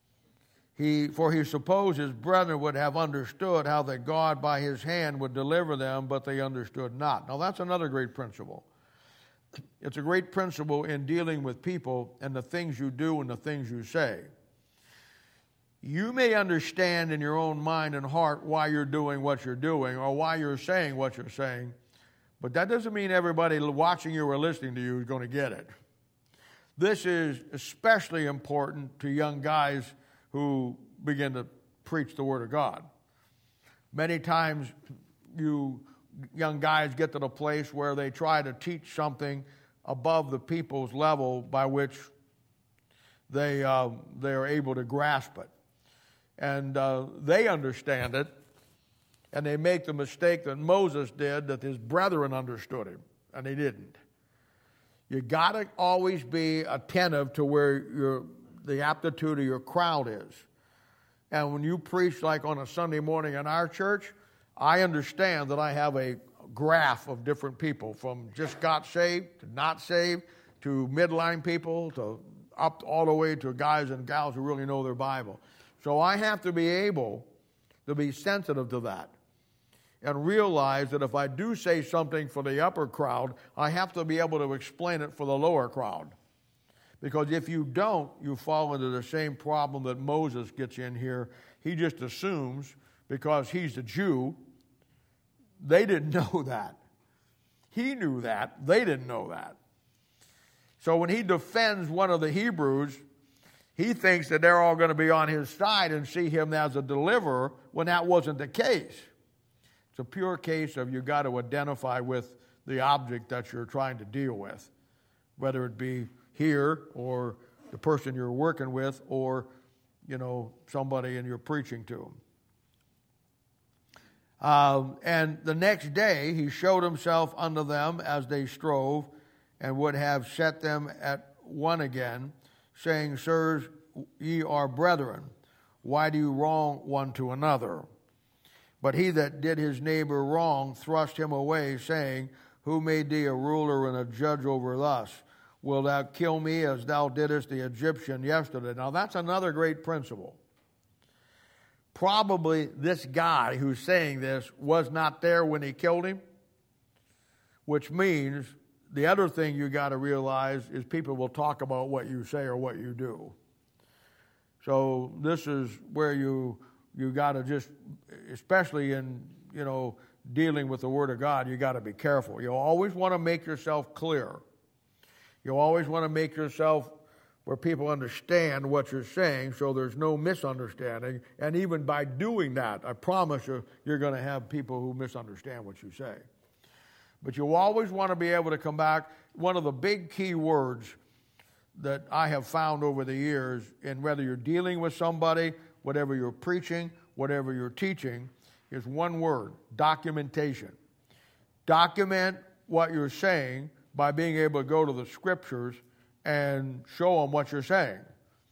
Speaker 1: For he supposed his brethren would have understood how that God by his hand would deliver them, but they understood not. Now that's another great principle. It's a great principle in dealing with people and the things you do and the things you say. You may understand in your own mind and heart why you're doing what you're doing or why you're saying what you're saying, but that doesn't mean everybody watching you or listening to you is going to get it. This is especially important to young guys who begin to preach the Word of God. Many times you young guys get to the place where they try to teach something above the people's level by which they are able to grasp it. And they understand it, and they make the mistake that Moses did, that his brethren understood him, and they didn't. You got to always be attentive to where the aptitude of your crowd is. And when you preach like on a Sunday morning in our church, I understand that I have a graph of different people, from just got saved to not saved to midline people to up all the way to guys and gals who really know their Bible. So I have to be able to be sensitive to that and realize that if I do say something for the upper crowd, I have to be able to explain it for the lower crowd. Because if you don't, you fall into the same problem that Moses gets in here. He just assumes, because he's a Jew, they didn't know that. He knew that. They didn't know that. So when he defends one of the Hebrews, he thinks that they're all going to be on his side and see him as a deliverer, when that wasn't the case. It's a pure case of you got to identify with the object that you're trying to deal with, whether it be here or the person you're working with or, somebody and you're preaching to them. And the next day he showed himself unto them as they strove and would have set them at one again, saying, Sirs, ye are brethren, why do you wrong one to another? But he that did his neighbor wrong thrust him away, saying, Who made thee a ruler and a judge over us? Wilt thou kill me as thou didst the Egyptian yesterday? Now that's another great principle. Probably this guy who's saying this was not there when he killed him, which means the other thing you got to realize is people will talk about what you say or what you do. So this is where you got to just, especially in, dealing with the Word of God, you got to be careful. You always want to make yourself clear. You always want to make yourself where people understand what you're saying so there's no misunderstanding. And even by doing that, I promise you, you're going to have people who misunderstand what you say. But you always want to be able to come back. One of the big key words that I have found over the years, in whether you're dealing with somebody, whatever you're preaching, whatever you're teaching, is one word: documentation. Document what you're saying by being able to go to the Scriptures and show them what you're saying.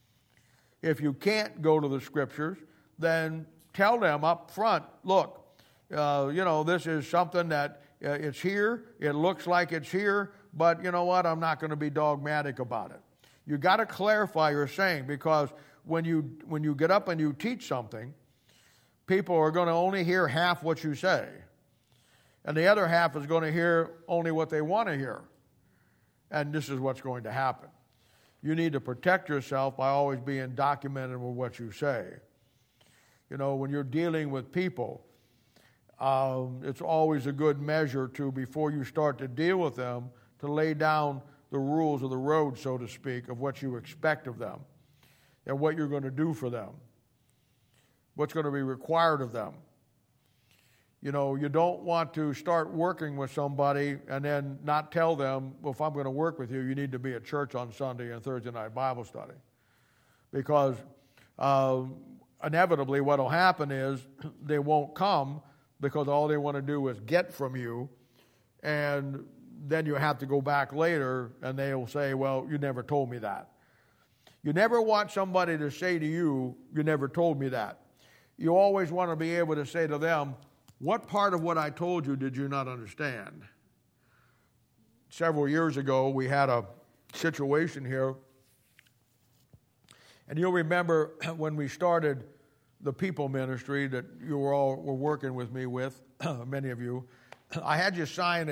Speaker 1: If you can't go to the Scriptures, then tell them up front, look, this is something that it's here, it looks like it's here, but you know what, I'm not going to be dogmatic about it. You got to clarify your saying, because when you get up and you teach something, people are going to only hear half what you say. And the other half is going to hear only what they want to hear. And this is what's going to happen. You need to protect yourself by always being documented with what you say. When you're dealing with people, it's always a good measure to, before you start to deal with them, to lay down the rules of the road, so to speak, of what you expect of them and what you're going to do for them, what's going to be required of them. You know, you don't want to start working with somebody and then not tell them, well, if I'm going to work with you, you need to be at church on Sunday and Thursday night Bible study. Because inevitably what will happen is they won't come because all they want to do is get from you, and then you have to go back later and they'll say, well, you never told me that. You never want somebody to say to you, you never told me that. You always want to be able to say to them, what part of what I told you did you not understand? Several years ago, we had a situation here, and you'll remember when we started the people ministry that you were working with me with, many of you, I had you sign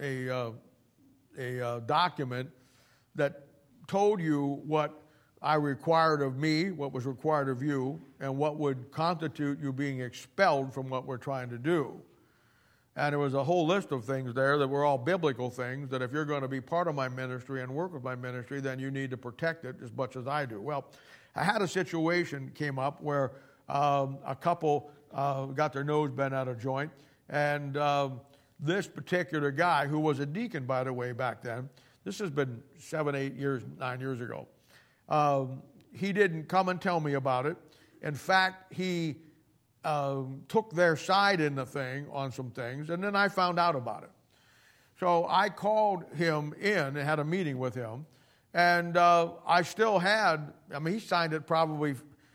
Speaker 1: a document that told you what I required of me, what was required of you, and what would constitute you being expelled from what we're trying to do. And there was a whole list of things there that were all biblical things, that if you're going to be part of my ministry and work with my ministry, then you need to protect it as much as I do. Well, I had a situation came up where a couple got their nose bent out of joint, and this particular guy, who was a deacon, by the way, back then, this has been 7, 8 years, 9 years ago, he didn't come and tell me about it. In fact, he took their side in the thing on some things, and then I found out about it. So I called him in and had a meeting with him, and I still had, he signed it probably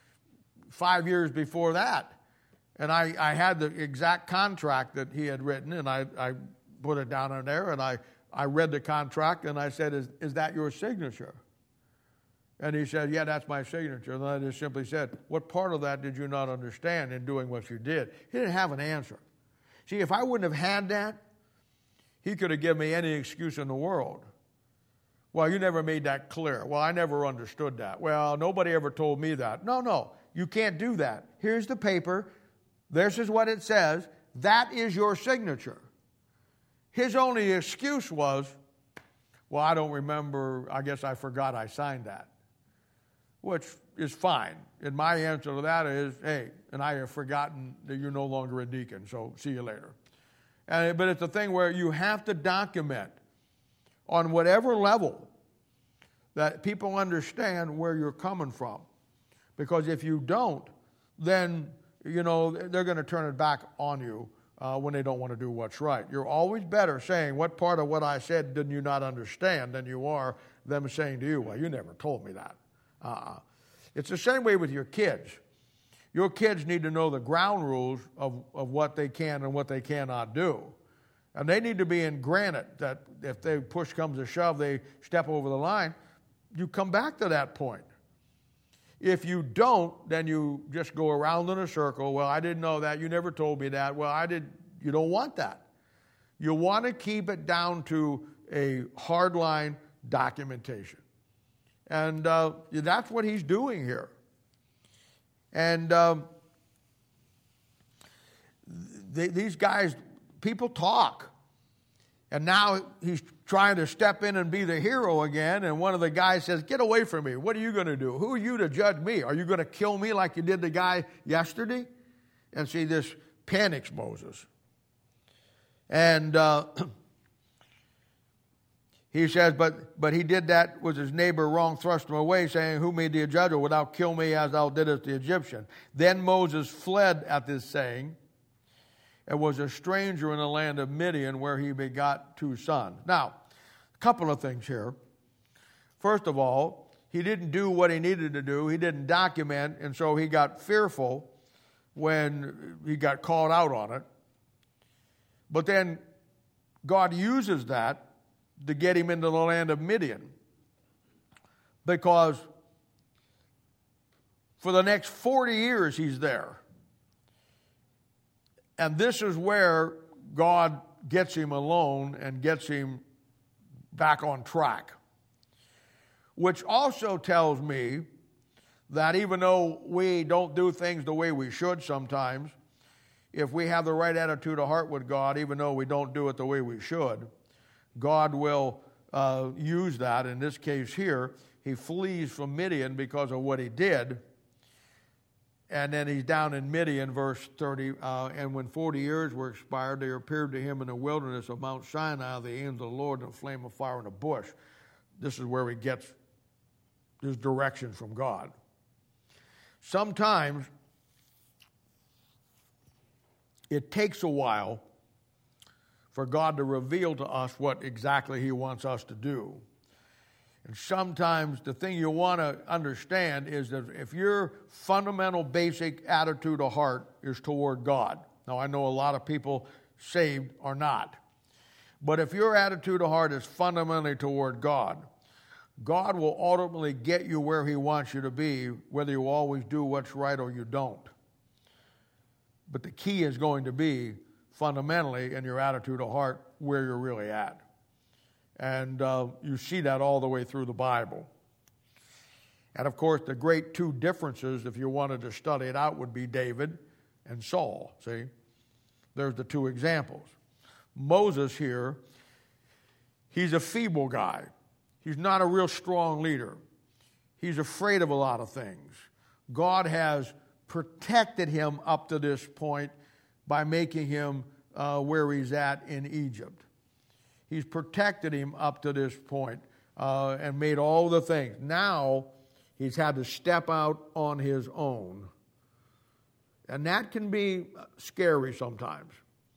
Speaker 1: 5 years before that, and I had the exact contract that he had written, and I put it down on there, and I read the contract, and I said, is that your signature? And he said, yeah, that's my signature. And I just simply said, what part of that did you not understand in doing what you did? He didn't have an answer. See, if I wouldn't have had that, he could have given me any excuse in the world. Well, you never made that clear. Well, I never understood that. Well, nobody ever told me that. No, you can't do that. Here's the paper. This is what it says. That is your signature. His only excuse was, well, I don't remember. I guess I forgot I signed that. Which is fine. And my answer to that is, hey, and I have forgotten that you're no longer a deacon, so see you later. But it's a thing where you have to document on whatever level that people understand where you're coming from. Because if you don't, then, they're going to turn it back on you when they don't want to do what's right. You're always better saying, what part of what I said didn't you not understand, than you are them saying to you, well, you never told me that. It's the same way with your kids. Your kids need to know the ground rules of what they can and what they cannot do. And they need to be granted that if they push comes to shove, they step over the line, you come back to that point. If you don't, then you just go around in a circle. Well, I didn't know that. You never told me that. Well, you don't want that. You want to keep it down to a hardline documentation. And that's what he's doing here. And these guys, people talk. And now he's trying to step in and be the hero again. And one of the guys says, get away from me. What are you going to do? Who are you to judge me? Are you going to kill me like you did the guy yesterday? And see, this panics Moses. And he says, but he did that with his neighbor wrong, thrust him away, saying, who made thee a judge, or wilt thou kill me as thou didst the Egyptian? Then Moses fled at this saying, and was a stranger in the land of Midian, where he begot 2 sons. Now, a couple of things here. First of all, he didn't do what he needed to do. He didn't document, and so he got fearful when he got called out on it. But then God uses that to get him into the land of Midian. Because for the next 40 years he's there. And this is where God gets him alone and gets him back on track. Which also tells me that even though we don't do things the way we should sometimes, if we have the right attitude of heart with God, even though we don't do it the way we should, God will use that. In this case here, he flees from Midian because of what he did. And then he's down in Midian, verse 30. And when 40 years were expired, there appeared to him in the wilderness of Mount Sinai the angel of the Lord in a flame of fire in a bush. This is where he gets his direction from God. Sometimes it takes a while for God to reveal to us what exactly he wants us to do. And sometimes the thing you want to understand is that if your fundamental basic attitude of heart is toward God, now I know a lot of people saved are not, but if your attitude of heart is fundamentally toward God, God will ultimately get you where he wants you to be, whether you always do what's right or you don't. But the key is going to be fundamentally in your attitude of heart where you're really at. And you see that all the way through the Bible. And of course, the great two differences, if you wanted to study it out, would be David and Saul. See? There's the two examples. Moses here, he's a feeble guy. He's not a real strong leader. He's afraid of a lot of things. God has protected him up to this point by making him where he's at in Egypt. He's protected him up to this point and made all the things. Now he's had to step out on his own. And that can be scary sometimes.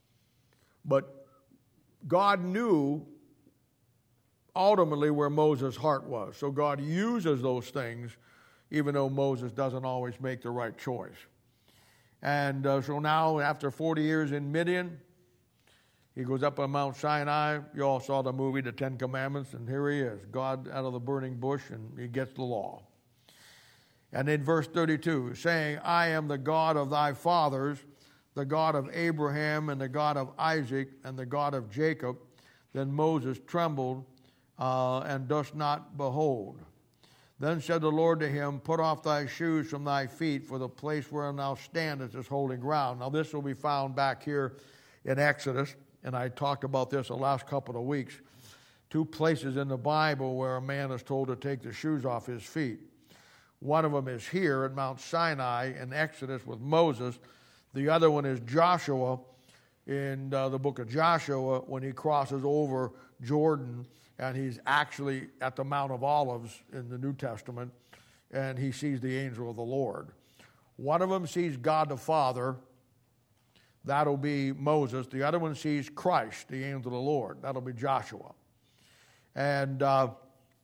Speaker 1: But God knew ultimately where Moses' heart was. So God uses those things even though Moses doesn't always make the right choice. And so now after 40 years in Midian, he goes up on Mount Sinai. You all saw the movie, The Ten Commandments, and here he is, God out of the burning bush, and he gets the law. And in verse 32, saying, I am the God of thy fathers, the God of Abraham, and the God of Isaac, and the God of Jacob. Then Moses trembled and dost not behold. Then said the Lord to him, put off thy shoes from thy feet, for the place wherein thou standest is holy ground. Now this will be found back here in Exodus. And I talked about this the last couple of weeks. Two places in the Bible where a man is told to take the shoes off his feet. One of them is here at Mount Sinai in Exodus with Moses. The other one is Joshua in the book of Joshua when he crosses over Jordan and he's actually at the Mount of Olives in the New Testament and he sees the angel of the Lord. One of them sees God the Father. That'll be Moses. The other one sees Christ, the angel of the Lord. That'll be Joshua. And of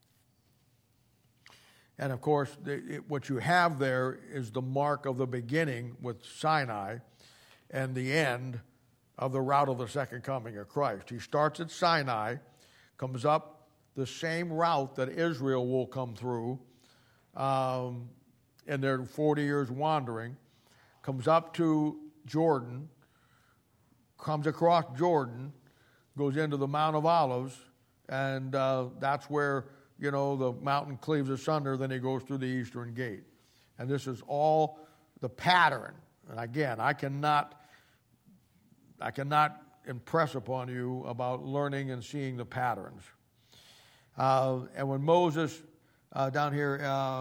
Speaker 1: course, what you have there is the mark of the beginning with Sinai and the end of the route of the second coming of Christ. He starts at Sinai, comes up the same route that Israel will come through in their 40 years wandering, comes up to Jordan, comes across Jordan, goes into the Mount of Olives, and that's where, the mountain cleaves asunder, then he goes through the eastern gate. And this is all the pattern. And again, I cannot impress upon you about learning and seeing the patterns. And when Moses, down here,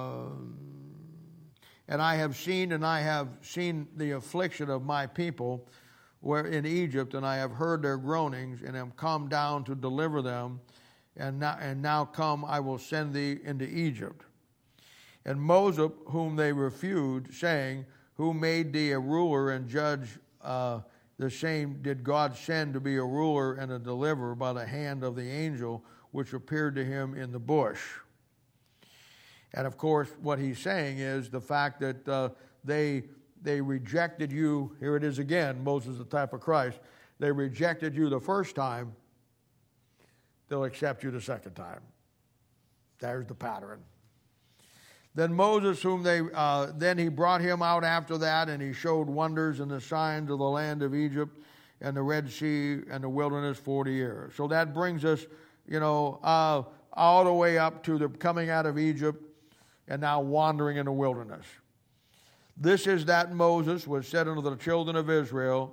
Speaker 1: and I have seen the affliction of my people, where in Egypt, and I have heard their groanings, and am come down to deliver them, and now come, I will send thee into Egypt. And Moses, whom they refused, saying, who made thee a ruler and judge, the same did God send to be a ruler and a deliverer by the hand of the angel which appeared to him in the bush. And of course, what he's saying is the fact that they rejected you. Here it is again, Moses, the type of Christ. They rejected you the first time. They'll accept you the second time. There's the pattern. Then Moses, then he brought him out after that, and he showed wonders and the signs of the land of Egypt and the Red Sea and the wilderness 40 years. So that brings us, all the way up to the coming out of Egypt and now wandering in the wilderness. This is that Moses was said unto the children of Israel,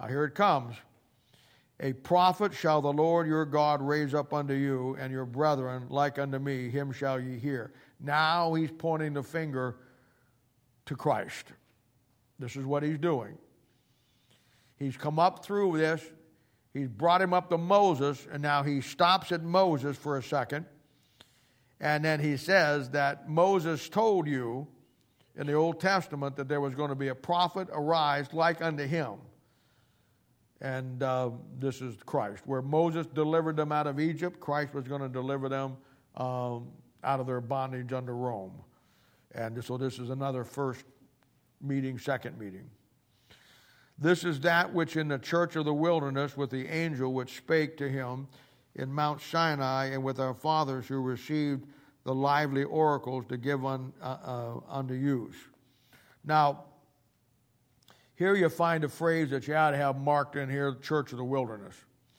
Speaker 1: Now here it comes. A prophet shall the Lord your God raise up unto you, and your brethren like unto me, him shall ye hear. Now he's pointing the finger to Christ. This is what he's doing. He's come up through this. He's brought him up to Moses, and now he stops at Moses for a second. And then he says that Moses told you in the Old Testament that there was going to be a prophet arise like unto him. And this is Christ. Where Moses delivered them out of Egypt, Christ was going to deliver them out of their bondage under Rome. And so this is another first meeting, second meeting. This is that which in the church of the wilderness with the angel which spake to him in Mount Sinai, and with our fathers who received the lively oracles to give unto use. Now, here you find a phrase that you ought to have marked in here, church of the wilderness.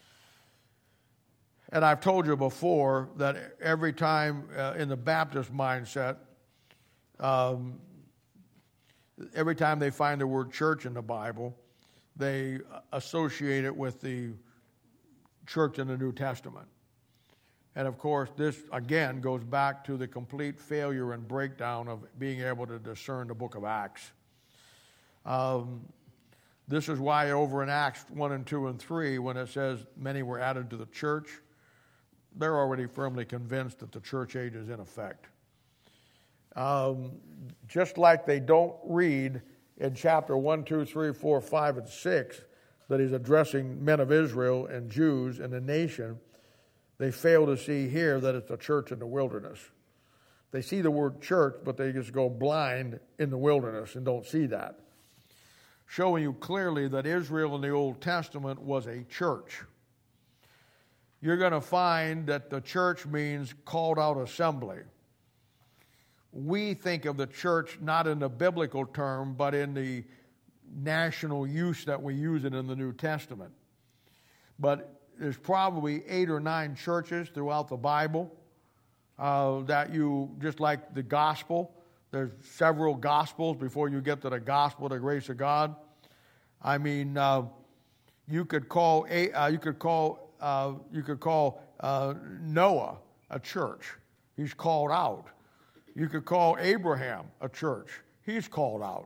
Speaker 1: And I've told you before that every time in the Baptist mindset, every time they find the word church in the Bible, they associate it with the church in the New Testament. And of course, this again goes back to the complete failure and breakdown of being able to discern the book of Acts. This is why over in Acts 1 and 2 and 3, when it says many were added to the church, they're already firmly convinced that the church age is in effect. Just like they don't read in chapter 1, 2, 3, 4, 5, and 6 that he's addressing men of Israel and Jews and the nation, they fail to see here that it's a church in the wilderness. They see the word church, but they just go blind in the wilderness and don't see that. Showing you clearly that Israel in the Old Testament was a church. You're going to find that the church means called out assembly. We think of the church not in the biblical term, but in the national use that we use it in the New Testament. But there's probably 8 or 9 churches throughout the Bible that you, just like the gospel, there's several gospels before you get to the gospel, the grace of God. I mean, you could call Noah a church. He's called out. You could call Abraham a church. He's called out.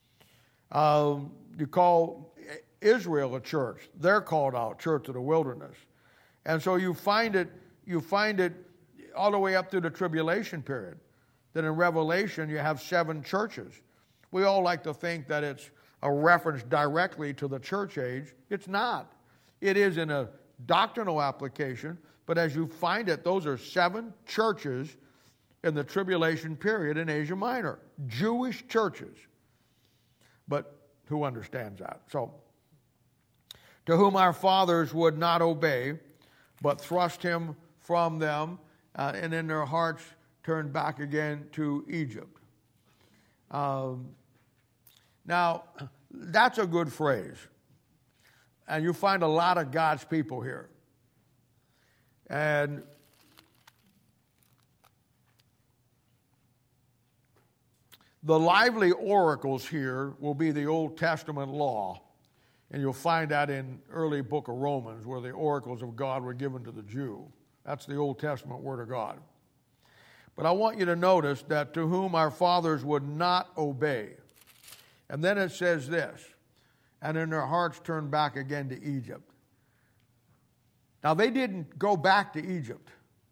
Speaker 1: You call Israel a church. They're called out, church of the wilderness. And so you find it all the way up through the tribulation period. Then in Revelation you have 7 churches. We all like to think that it's a reference directly to the church age. It's not. It is in a doctrinal application, but as you find it, those are 7 churches in the tribulation period in Asia Minor. Jewish churches. But who understands that? So, to whom our fathers would not obey, but thrust him from them, and in their hearts turned back again to Egypt. Now, that's a good phrase. And you find a lot of God's people here. And the lively oracles here will be the Old Testament law. And you'll find that in early book of Romans, where the oracles of God were given to the Jew. That's the Old Testament Word of God. But I want you to notice that to whom our fathers would not obey. And then it says this, and in their hearts turned back again to Egypt. Now they didn't go back to Egypt.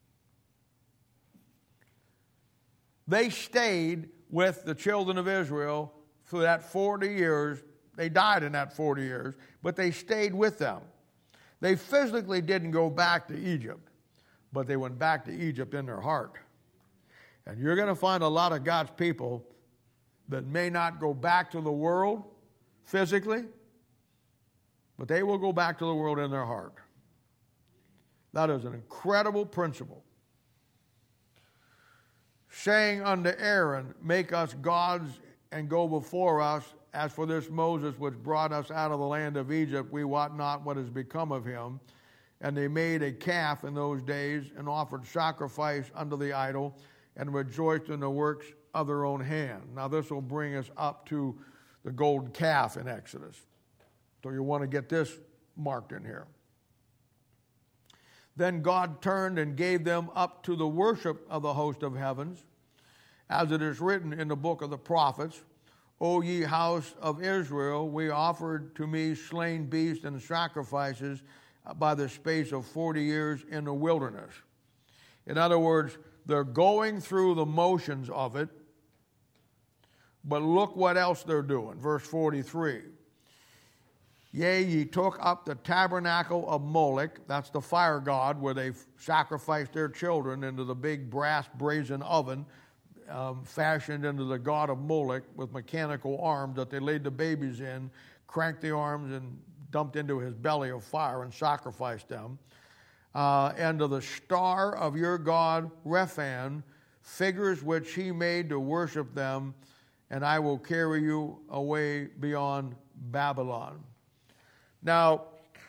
Speaker 1: They stayed with the children of Israel for that 40 years. They died in that 40 years, but they stayed with them. They physically didn't go back to Egypt, but they went back to Egypt in their heart. And you're going to find a lot of God's people that may not go back to the world physically, but they will go back to the world in their heart. That is an incredible principle. Saying unto Aaron, make us gods and go before us. As for this Moses which brought us out of the land of Egypt, we wot not what has become of him. And they made a calf in those days and offered sacrifice unto the idol and rejoiced in the works of their own hand. Now this will bring us up to the golden calf in Exodus. So you want to get this marked in here. Then God turned and gave them up to the worship of the host of heavens, as it is written in the book of the prophets, O ye house of Israel, we offered to me slain beasts and sacrifices by the space of 40 years in the wilderness. In other words, they're going through the motions of it, but look what else they're doing. Verse 43. Yea, ye took up the tabernacle of Moloch, that's the fire god, where they sacrificed their children into the big brass brazen oven, fashioned into the god of Moloch with mechanical arms that they laid the babies in, cranked the arms and dumped into his belly of fire and sacrificed them. And to the star of your god Rephan, figures which he made to worship them, and I will carry you away beyond Babylon. Now,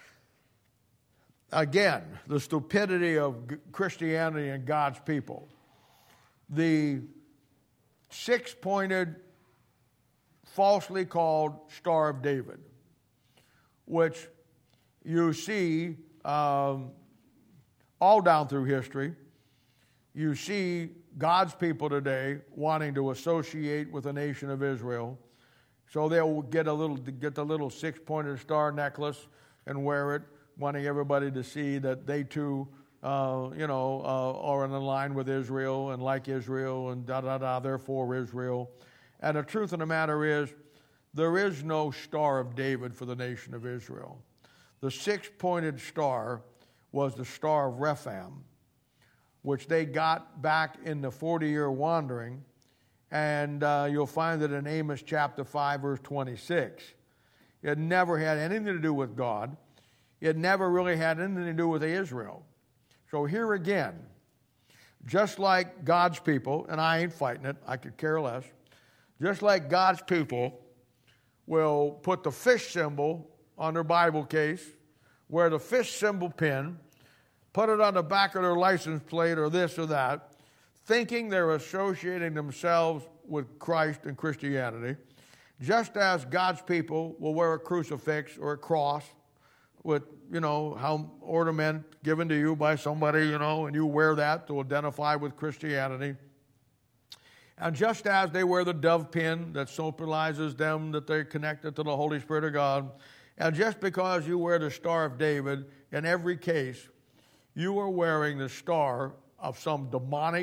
Speaker 1: again, the stupidity of Christianity and God's people. The six-pointed, falsely called Star of David, which you see all down through history. You see God's people today wanting to associate with the nation of Israel. So they'll get the little six-pointed star necklace and wear it, wanting everybody to see that they too, are in line with Israel and like Israel and they're for Israel. And the truth of the matter is, there is no Star of David for the nation of Israel. The six-pointed star was the Star of Rephan, which they got back in the 40-year wandering. And you'll find it in Amos chapter 5, verse 26. It never had anything to do with God. It never really had anything to do with Israel. So here again, just like God's people, and I ain't fighting it, I could care less, just like God's people will put the fish symbol on their Bible case, wear the fish symbol pin, put it on the back of their license plate or this or that, thinking they're associating themselves with Christ and Christianity, just as God's people will wear a crucifix or a cross with, how ornament given to you by somebody, and you wear that to identify with Christianity. And just as they wear the dove pin that symbolizes them that they're connected to the Holy Spirit of God, and just because you wear the Star of David, in every case, you are wearing the star of some demonic,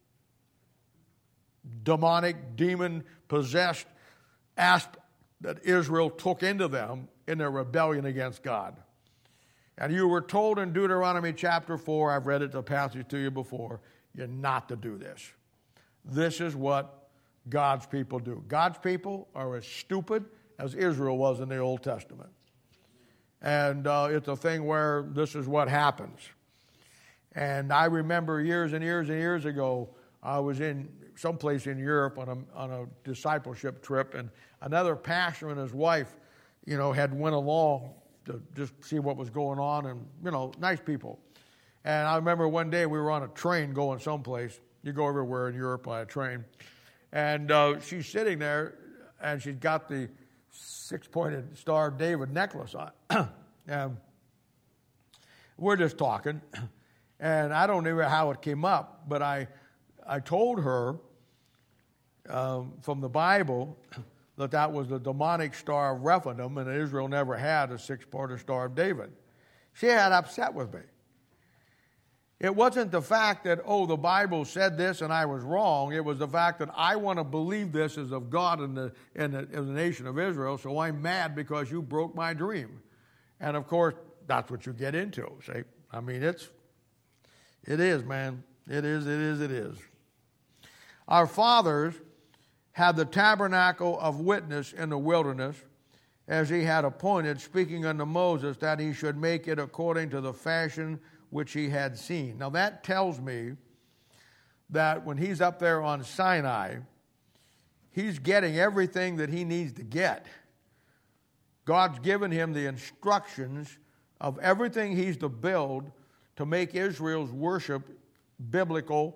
Speaker 1: demon-possessed aspect that Israel took into them in their rebellion against God. And you were told in Deuteronomy chapter 4, I've read it, the passage to you before, you're not to do this. This is what God's people do. God's people are as stupid as Israel was in the Old Testament. And it's a thing where this is what happens. And I remember years and years and years ago, I was in someplace in Europe on a discipleship trip, and another pastor and his wife, had went along to just see what was going on, and, nice people. And I remember one day we were on a train going someplace. You go everywhere in Europe by a train. And she's sitting there, and she's got the six-pointed Star of David necklace on. And we're just talking. And I don't know how it came up, but I told her from the Bible that was the demonic Star of Rephaim, and Israel never had a six-pointed Star of David. She got upset with me. It wasn't the fact that, the Bible said this and I was wrong. It was the fact that I want to believe this is of God in the nation of Israel, so I'm mad because you broke my dream. And, of course, that's what you get into, see? I mean, it is, man. It is. Our fathers had the tabernacle of witness in the wilderness, as he had appointed, speaking unto Moses, that he should make it according to the fashion which he had seen. Now that tells me that when he's up there on Sinai, he's getting everything that he needs to get. God's given him the instructions of everything he's to build to make Israel's worship biblical,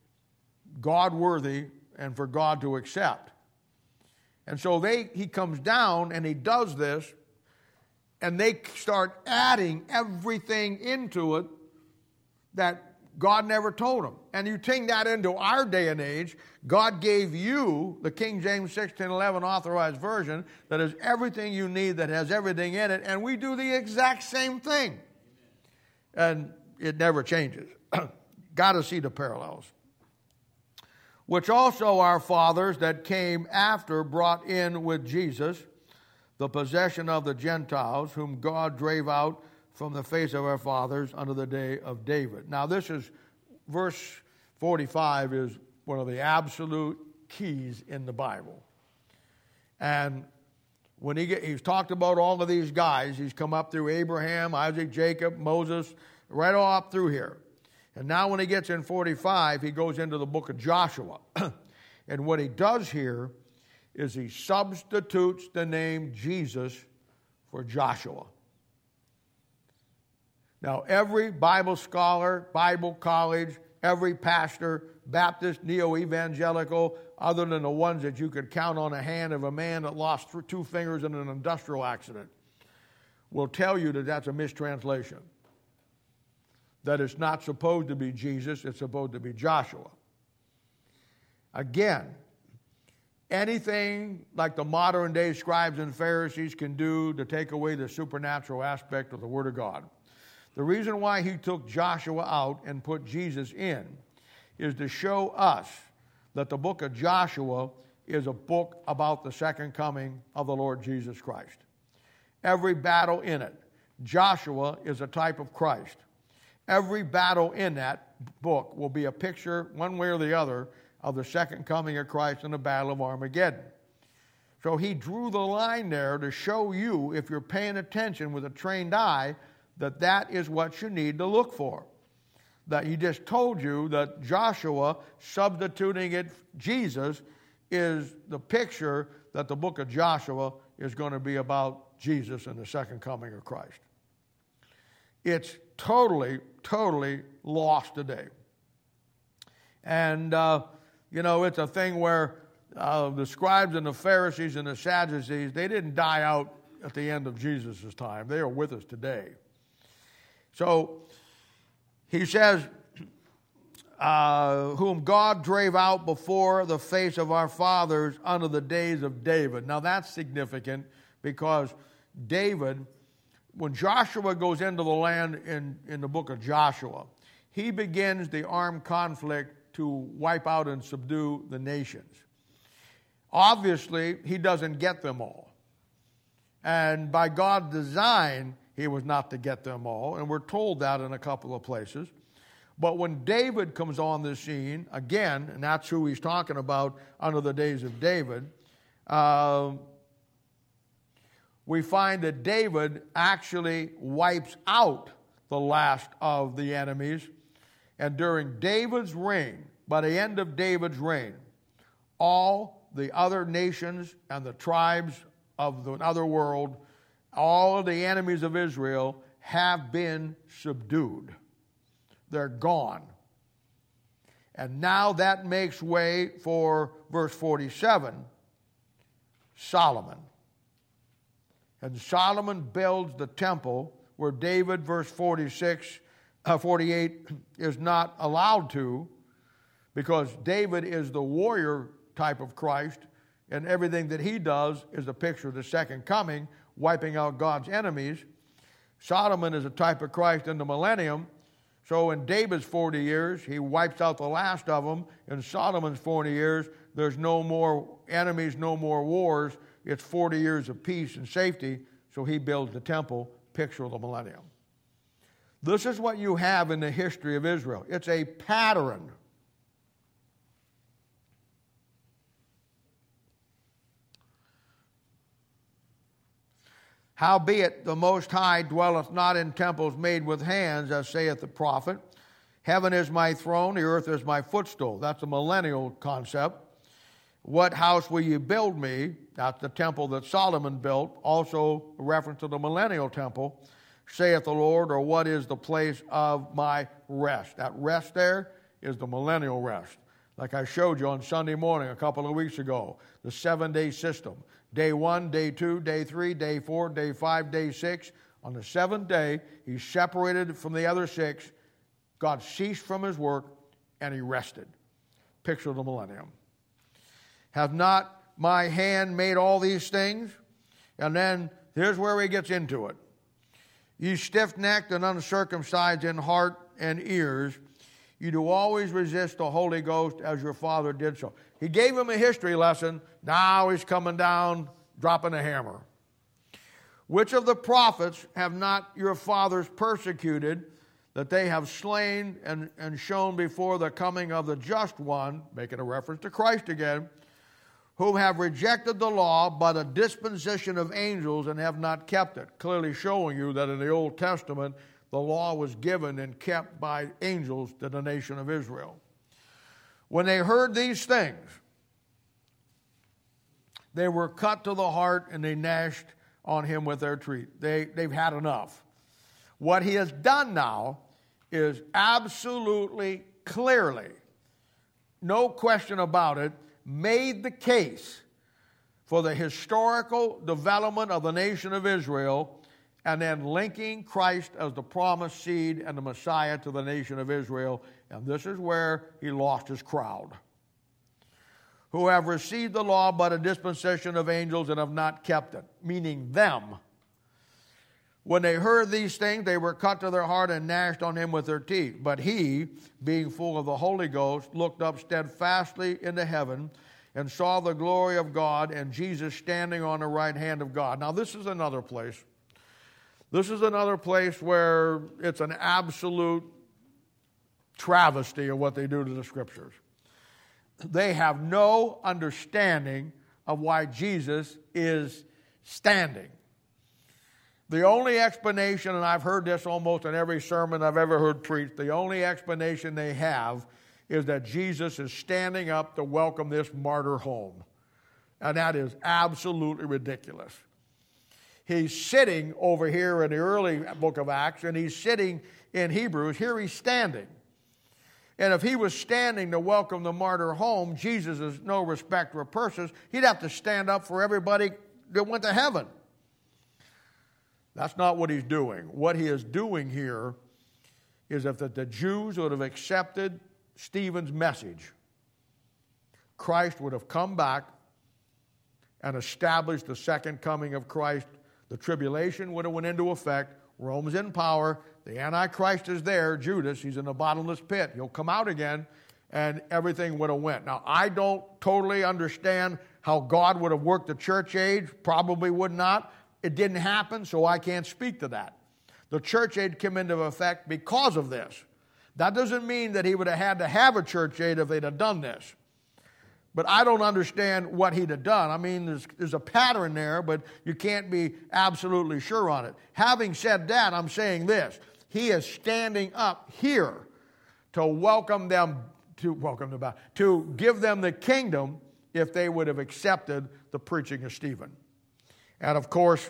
Speaker 1: God-worthy, and for God to accept. And so he comes down and he does this and they start adding everything into it that God never told them. And you take that into our day and age, God gave you the King James 1611 Authorized Version that has everything you need, that has everything in it, and we do the exact same thing. And it never changes. Got to see the parallels. Which also our fathers that came after brought in with Jesus, the possession of the Gentiles, whom God drave out from the face of our fathers unto the day of David. Now this is, verse 45 is one of the absolute keys in the Bible. And when he's talked about all of these guys, he's come up through Abraham, Isaac, Jacob, Moses, right all up through here. And now when he gets in 45, he goes into the book of Joshua. And what he does here is he substitutes the name Jesus for Joshua. Now, every Bible scholar, Bible college, every pastor, Baptist, neo-evangelical, other than the ones that you could count on a hand of a man that lost 2 fingers in an industrial accident, will tell you that that's a mistranslation. That it's not supposed to be Jesus, it's supposed to be Joshua. Again, anything like the modern day scribes and Pharisees can do to take away the supernatural aspect of the Word of God. The reason why he took Joshua out and put Jesus in is to show us that the book of Joshua is a book about the second coming of the Lord Jesus Christ. Every battle in it, Joshua is a type of Christ. Every battle in that book will be a picture, one way or the other, of the second coming of Christ in the battle of Armageddon. So he drew the line there to show you, if you're paying attention with a trained eye, that that is what you need to look for. That he just told you that Joshua, substituting it Jesus, is the picture that the book of Joshua is going to be about Jesus and the second coming of Christ. It's totally, totally lost today. And, it's a thing where the scribes and the Pharisees and the Sadducees, they didn't die out at the end of Jesus' time. They are with us today. So he says, whom God drave out before the face of our fathers unto the days of David. Now that's significant because David, when Joshua goes into the land in the book of Joshua, he begins the armed conflict to wipe out and subdue the nations. Obviously, he doesn't get them all. And by God's design, he was not to get them all, and we're told that in a couple of places. But when David comes on the scene, again, and that's who he's talking about under the days of David, we find that David actually wipes out the last of the enemies. And during David's reign, by the end of David's reign, all the other nations and the tribes of the other world, all of the enemies of Israel have been subdued. They're gone. And now that makes way for verse 47, Solomon. And Solomon builds the temple where David, verse 48, is not allowed to, because David is the warrior type of Christ, and everything that he does is a picture of the second coming, wiping out God's enemies. Solomon is a type of Christ in the millennium. So in David's 40 years, he wipes out the last of them. In Solomon's 40 years, there's no more enemies, no more wars. It's 40 years of peace and safety. So he builds the temple, picture of the millennium. This is what you have in the history of Israel. It's a pattern. Howbeit the Most High dwelleth not in temples made with hands, as saith the prophet. Heaven is my throne, the earth is my footstool. That's a millennial concept. What house will you build me? That's the temple that Solomon built, also a reference to the millennial temple, saith the Lord, or what is the place of my rest? That rest there is the millennial rest. Like I showed you on Sunday morning a couple of weeks ago, the 7-day system. Day 1, day 2, day 3, day 4, day 5, day 6. On the seventh day, he separated from the other 6. God ceased from his work, and he rested. Picture of the millennium. Have not my hand made all these things? And then here's where he gets into it. You stiff-necked and uncircumcised in heart and ears, you do always resist the Holy Ghost as your father did so. He gave him a history lesson. Now he's coming down, dropping a hammer. Which of the prophets have not your fathers persecuted, that they have slain and shown before the coming of the just one, making a reference to Christ again, whom have rejected the law by the disposition of angels and have not kept it. Clearly showing you that in the Old Testament, the law was given and kept by angels to the nation of Israel. When they heard these things, they were cut to the heart and they gnashed on him with their teeth. They've had enough. What he has done now is absolutely clearly, no question about it, made the case for the historical development of the nation of Israel and then linking Christ as the promised seed and the Messiah to the nation of Israel. And this is where he lost his crowd. Who have received the law by the dispensation of angels and have not kept it, meaning them. When they heard these things, they were cut to their heart and gnashed on him with their teeth. But he, being full of the Holy Ghost, looked up steadfastly into heaven and saw the glory of God and Jesus standing on the right hand of God. Now, this is another place. This is another place where it's an absolute travesty of what they do to the Scriptures. They have no understanding of why Jesus is standing. The only explanation, and I've heard this almost in every sermon I've ever heard preached, the only explanation they have is that Jesus is standing up to welcome this martyr home. And that is absolutely ridiculous. He's sitting over here in the early book of Acts, and he's sitting in Hebrews. Here he's standing. And if he was standing to welcome the martyr home, Jesus is no respecter of persons. He'd have to stand up for everybody that went to heaven. That's not what he's doing. What he is doing here is if the Jews would have accepted Stephen's message, Christ would have come back and established the second coming of Christ. The tribulation would have went into effect. Rome's in power. The Antichrist is there. Judas, he's in the bottomless pit. He'll come out again, and everything would have went. Now, I don't totally understand how God would have worked the church age. Probably would not. It didn't happen, so I can't speak to that. The church age came into effect because of this. That doesn't mean that he would have had to have a church age if they'd have done this. But I don't understand what he'd have done. I mean, there's a pattern there, but you can't be absolutely sure on it. Having said that, I'm saying this. He is standing up here to welcome them to give them the kingdom if they would have accepted the preaching of Stephen. And of course,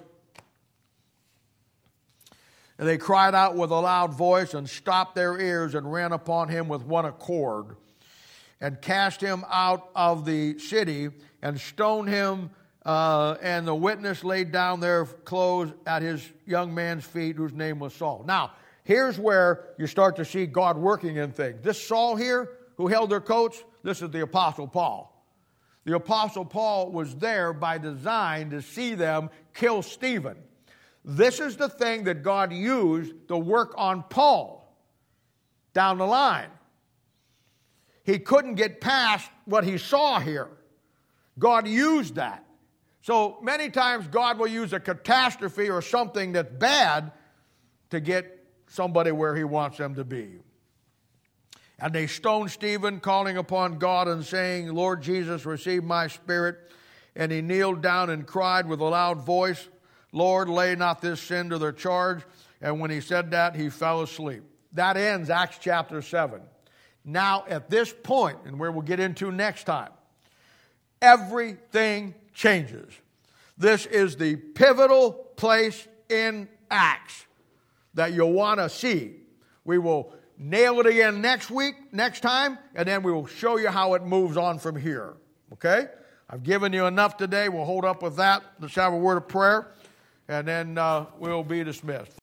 Speaker 1: they cried out with a loud voice and stopped their ears and ran upon him with one accord and cast him out of the city and stoned him. And the witness laid down their clothes at his young man's feet, whose name was Saul. Now, here's where you start to see God working in things. This Saul here, who held their coats, this is the Apostle Paul. The Apostle Paul was there by design to see them kill Stephen. This is the thing that God used to work on Paul down the line. He couldn't get past what he saw here. God used that. So many times God will use a catastrophe or something that's bad to get somebody where he wants them to be. And they stoned Stephen, calling upon God and saying, Lord Jesus, receive my spirit. And he kneeled down and cried with a loud voice, Lord, lay not this sin to their charge. And when he said that, he fell asleep. That ends Acts chapter 7. Now, at this point, and where we'll get into next time, everything changes. This is the pivotal place in Acts that you'll want to see. We will nail it again next time, and then we will show you how it moves on from here. Okay? I've given you enough today. We'll hold up with that. Let's have a word of prayer, and then we'll be dismissed.